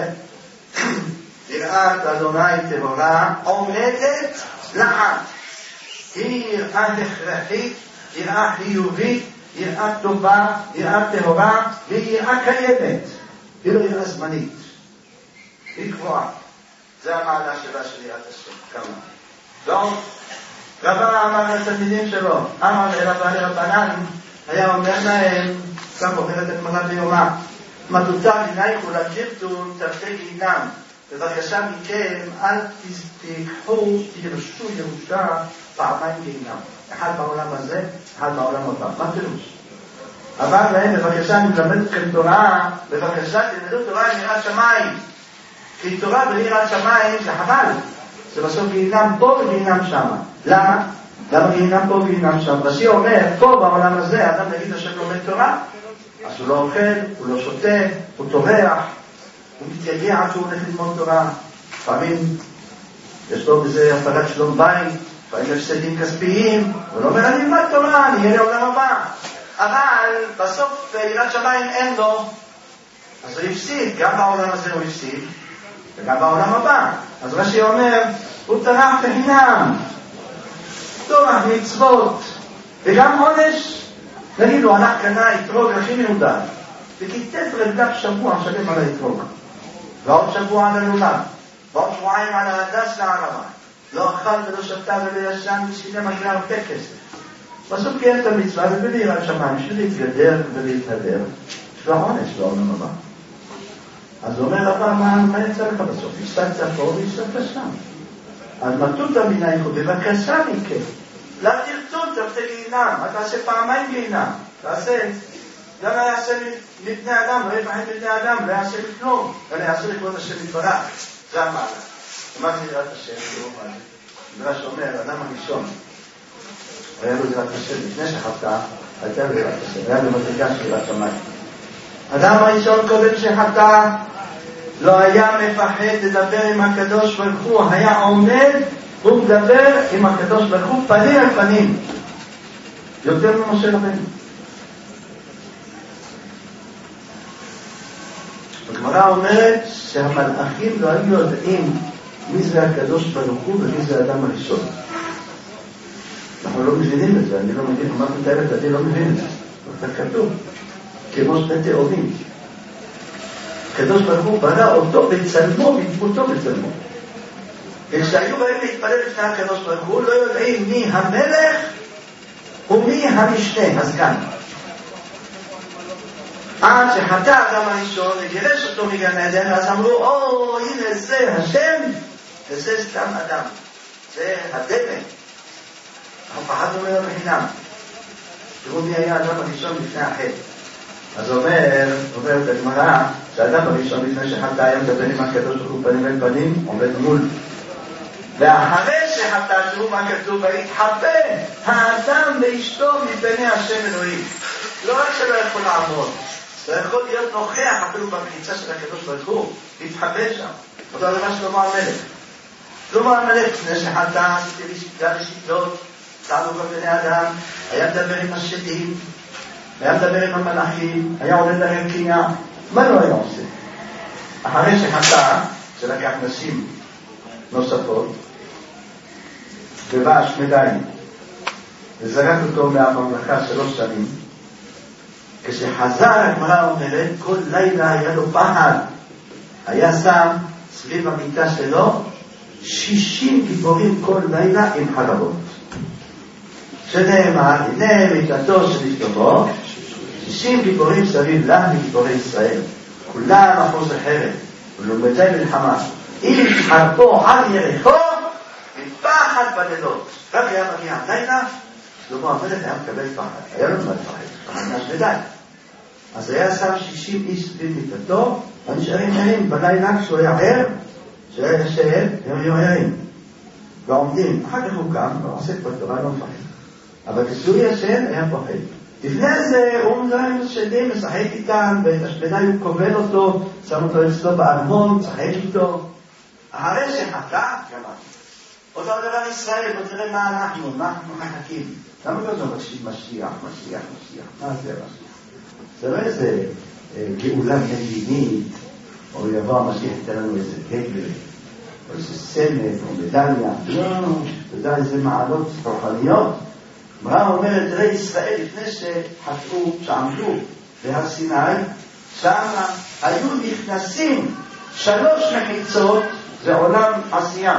יראת אדוני טהורה עומדת לעד. היא יראה הכרחית, יראה חיובית, יראה טובה, יראה טהורה, והיא יראה קיימת. היא לא יראה זמנית. היא קבועה. זה המעלה שלה של יראת השם. כמה? לא? רבא אמר לתלמידים שלו, אמר לרבנן, היה אומר להם, כך אומרת הגמרא ביומא, מדותא מנייכו לג'ירתון תרתי גיהינם, בבקשה מכם אל תיקחו, תדרשו ירושה פעמיים גיהינם, אחד בעולם הזה, אחד בעולם הבא. מה פירוש? אמר להם, בבקשה אני מלמד אתכם תורה, בבקשה תלמדו תורה עם יראת שמיים, כי תורה בלי יראת שמיים זה חבל, זה בסוף גיהינם פה וגיהינם שם. למה? למה גיהינם פה וגיהינם שם? רש"י אומר, פה בעולם הזה, האדם נגיד השם לומד תורה, אז הוא לא אוכל, הוא לא שותה, הוא טורח, הוא מתייגע עד שהוא הולך ללמוד תורה. לפעמים יש לו בזה הפרת שלום בית, לפעמים יש סדים כספיים, הוא לא אומר, אני אלמד תורה, אני אהיה לעולם הבא. אבל בסוף יראת שמיים אין לו, אז הוא הפסיד, גם בעולם הזה הוא הפסיד, וגם בעולם הבא. אז רש"י אומר, הוא טרח בחינם, טורח מצוות, וגם עונש, נגיד לו, הלך קנה יתרוג הכי מיודד, וכיתת רגליו שבוע שלם על היתרוג, ועוד שבוע על הלולב, ועוד שבועיים על ההדס לערבה, לא אכל ולא שתה ולא ישן, ושילם מגיע הרבה כסף. בסוף קיים את המצווה, ובלי יראת שמיים, בשביל להתגדר ולהתהדר, יש לו עונש בעולם הבא. אז הוא אומר, אבל מה יצא לך בסוף? השתקת פה והשתקת שם. אז מתות מנייכו, בבקשה מכם. לא תרצו, תרצה גיהינם. אתה תעשה פעמיים גיהינם. תעשה, גם לא יעשה לבני אדם, לא יפחד לבני אדם, לא יעשה לכלום. לא יעשה לכבוד השם יתברך. זה המעלה. מה זה יראת השם? תראו מה זה. מדרש אומר, אדם הראשון, היה לו יראת השם, לפני שחטא, הייתה לו יראת השם, היה במדרגה של יראת שמיים. אדם הראשון קודם שחטא, לא היה מפחד לדבר עם הקדוש ברוך הוא, היה עומד ומדבר עם הקדוש ברוך הוא פנים על פנים, יותר ממשה רבנו. הגמרא אומרת שהמלאכים לא היו יודעים מי זה הקדוש ברוך הוא ומי זה האדם הראשון. אנחנו לא מבינים את זה, אני לא מבין, מה מתארת, אני לא מבין את זה, זה כתוב כמו שני תאומים. הקדוש ברוך הוא ברא אותו בצלמו, בדמותו בצלמו. וכשהיו באים להתפלל לפני הקדוש ברוך הוא, לא יודעים מי המלך ומי המשנה, הסגן. עד שחטא האדם הראשון וגירש אותו מגן עדן, אז אמרו, הנה זה השם, וזה סתם אדם. זה הדמה. אנחנו פחדנו ממנו בחינם. תראו מי היה האדם הראשון לפני החטא. אז אומרת הגמרא, שהאדם הראשון לפני שחטא היה מדבר עם הקדוש ברוך הוא פנים אל פנים, עומד מול. ואחרי שחטא, תראו מה כתוב, והתחבא האדם ואשתו מפני השם אלוהים. לא רק שלא יכול לעמוד, אתה יכול להיות נוכח אפילו במחיצה של הקדוש ברוך הוא, להתחבא שם. אותו דבר שלמה המלך. שלמה המלך, לפני שחטא, עשיתי לשיטות, צעדו בבני אדם, היה מדבר עם השדים, היה מדבר עם המלאכים, היה עולה לרקיע, מה לא היה עושה? אחרי שחטא, שלקח נשים נוספות, ובאש מדיים, וזרק אותו מהממלכה 3 שנים, כשחזר הגמרא אומרת, כל לילה היה לו פחד, היה שם סביב המיטה שלו 60 גיבורים כל לילה עם חרבות. שנאמר, הנה מיטתו של אשתו, 60 גיבורים סביב לה מגיבורי ישראל, כולם אחוז החרב, ולומדי מלחמה, אם חרבו על יריחו, מפחד בלילות. רק היה מגיע לילה, שלמה המלך היה מקבל פחד, היה לו מפחד, פחד מדי. אז היה שם 60 איש סביב מיטתו, ונשארים ערים בלילה כשהוא היה ער, שהיה ישב, הם היו ערים. ועומדים, אחר כך הוא קם, ועוסק בתורה, לא מפחד. אבל כשהוא ישן, היה פוחד. לפני זה הוא מדבר שדים, משחק איתם, ובשמדה הוא כובל אותו, שם אותו אצלו בארמון, משחק איתו. אחרי שחטא, גמר. אותו דבר ישראל, בוא תראה מה אנחנו מחכים. למה לא זה משיח? מה זה משיח? זה לא איזה גאולה מדינית, או יבוא המשיח ייתן לנו איזה דגל, או איזה סמל, או מדליה. לא, אתה יודע איזה מעלות רוחניות. מה אומרת, תראה ישראל לפני שחטאו, שעמדו בהר סיני, שם היו נכנסים 3 מחיצות, זה עולם עשייה,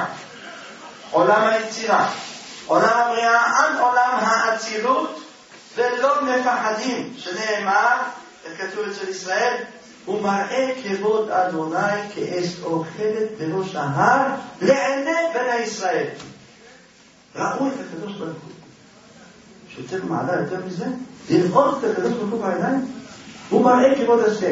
עולם היצירה, עולם הבריאה עד עולם האצילות, ולא מפחדים, שנאמר, כתוב אצל ישראל, הוא מראה כבוד אדוני כאש אוכלת בראש ההר לעיני בני ישראל. ראו את הקדוש ברוך הוא. שיוצא במעלה יותר מזה, לראות את הקדוש ברוך הוא בעיניים, הוא מראה כבוד השם.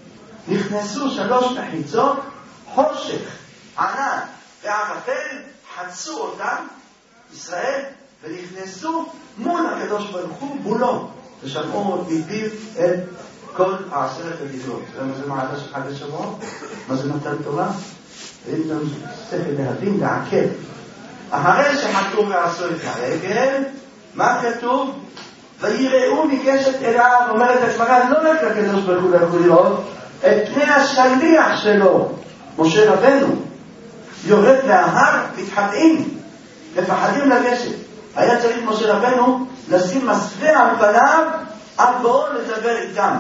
נכנסו 3 מחיצות, חושך, ענן וערפל, חצו אותם, ישראל, ונכנסו מול הקדוש ברוך הוא, מולו, ושמעו מפיו את כל 10 הדיברות. זה מעלה של חג השבועות? מה זה מתן תורה? אין לנו שכל להבין, לעכל. אחרי שחטאו ועשו את העגל, מה כתוב? ויראו מקשת אליו, אומרת הגמרא, לא רק הקדוש ברוך הוא לא יכול לראות, את פני השליח שלו, משה רבנו, יורד להר, מתחבאים, מפחדים לגשת. היה צריך משה רבנו לשים מסווה על פניו, עד בואו לדבר איתם.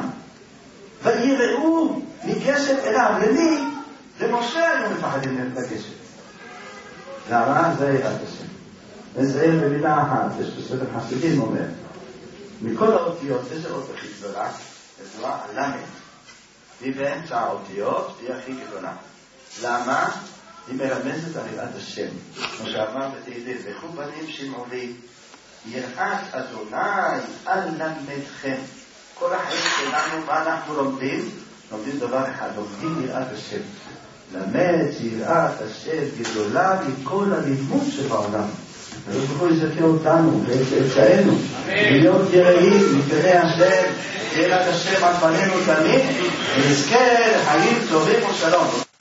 ויראו מקשת אליו, למי? למשה היו מפחדים לגשת. למה? זה יראת השם. נסיים במילה אחת, יש בספר חסידים אומר, מכל האותיות, איזה אות הכי גדולה? זה למד. היא באמצע האותיות, היא הכי גדולה. למה? היא מרמזת על יראת השם. כמו שאמר בתהילים, לכו בנים שמעו לי, יראת אדוני אל למדכם. כל החיים שלנו, מה אנחנו לומדים? לומדים דבר אחד, לומדים יראת השם. למד שיראת השם גדולה מכל הלימוד שבעולם. אנחנו יכולים לזכר אותנו ואצלנו להיות יראים מפני השם, יראת השם על פנינו תמיד, ונזכה לחיים טובים ושלום.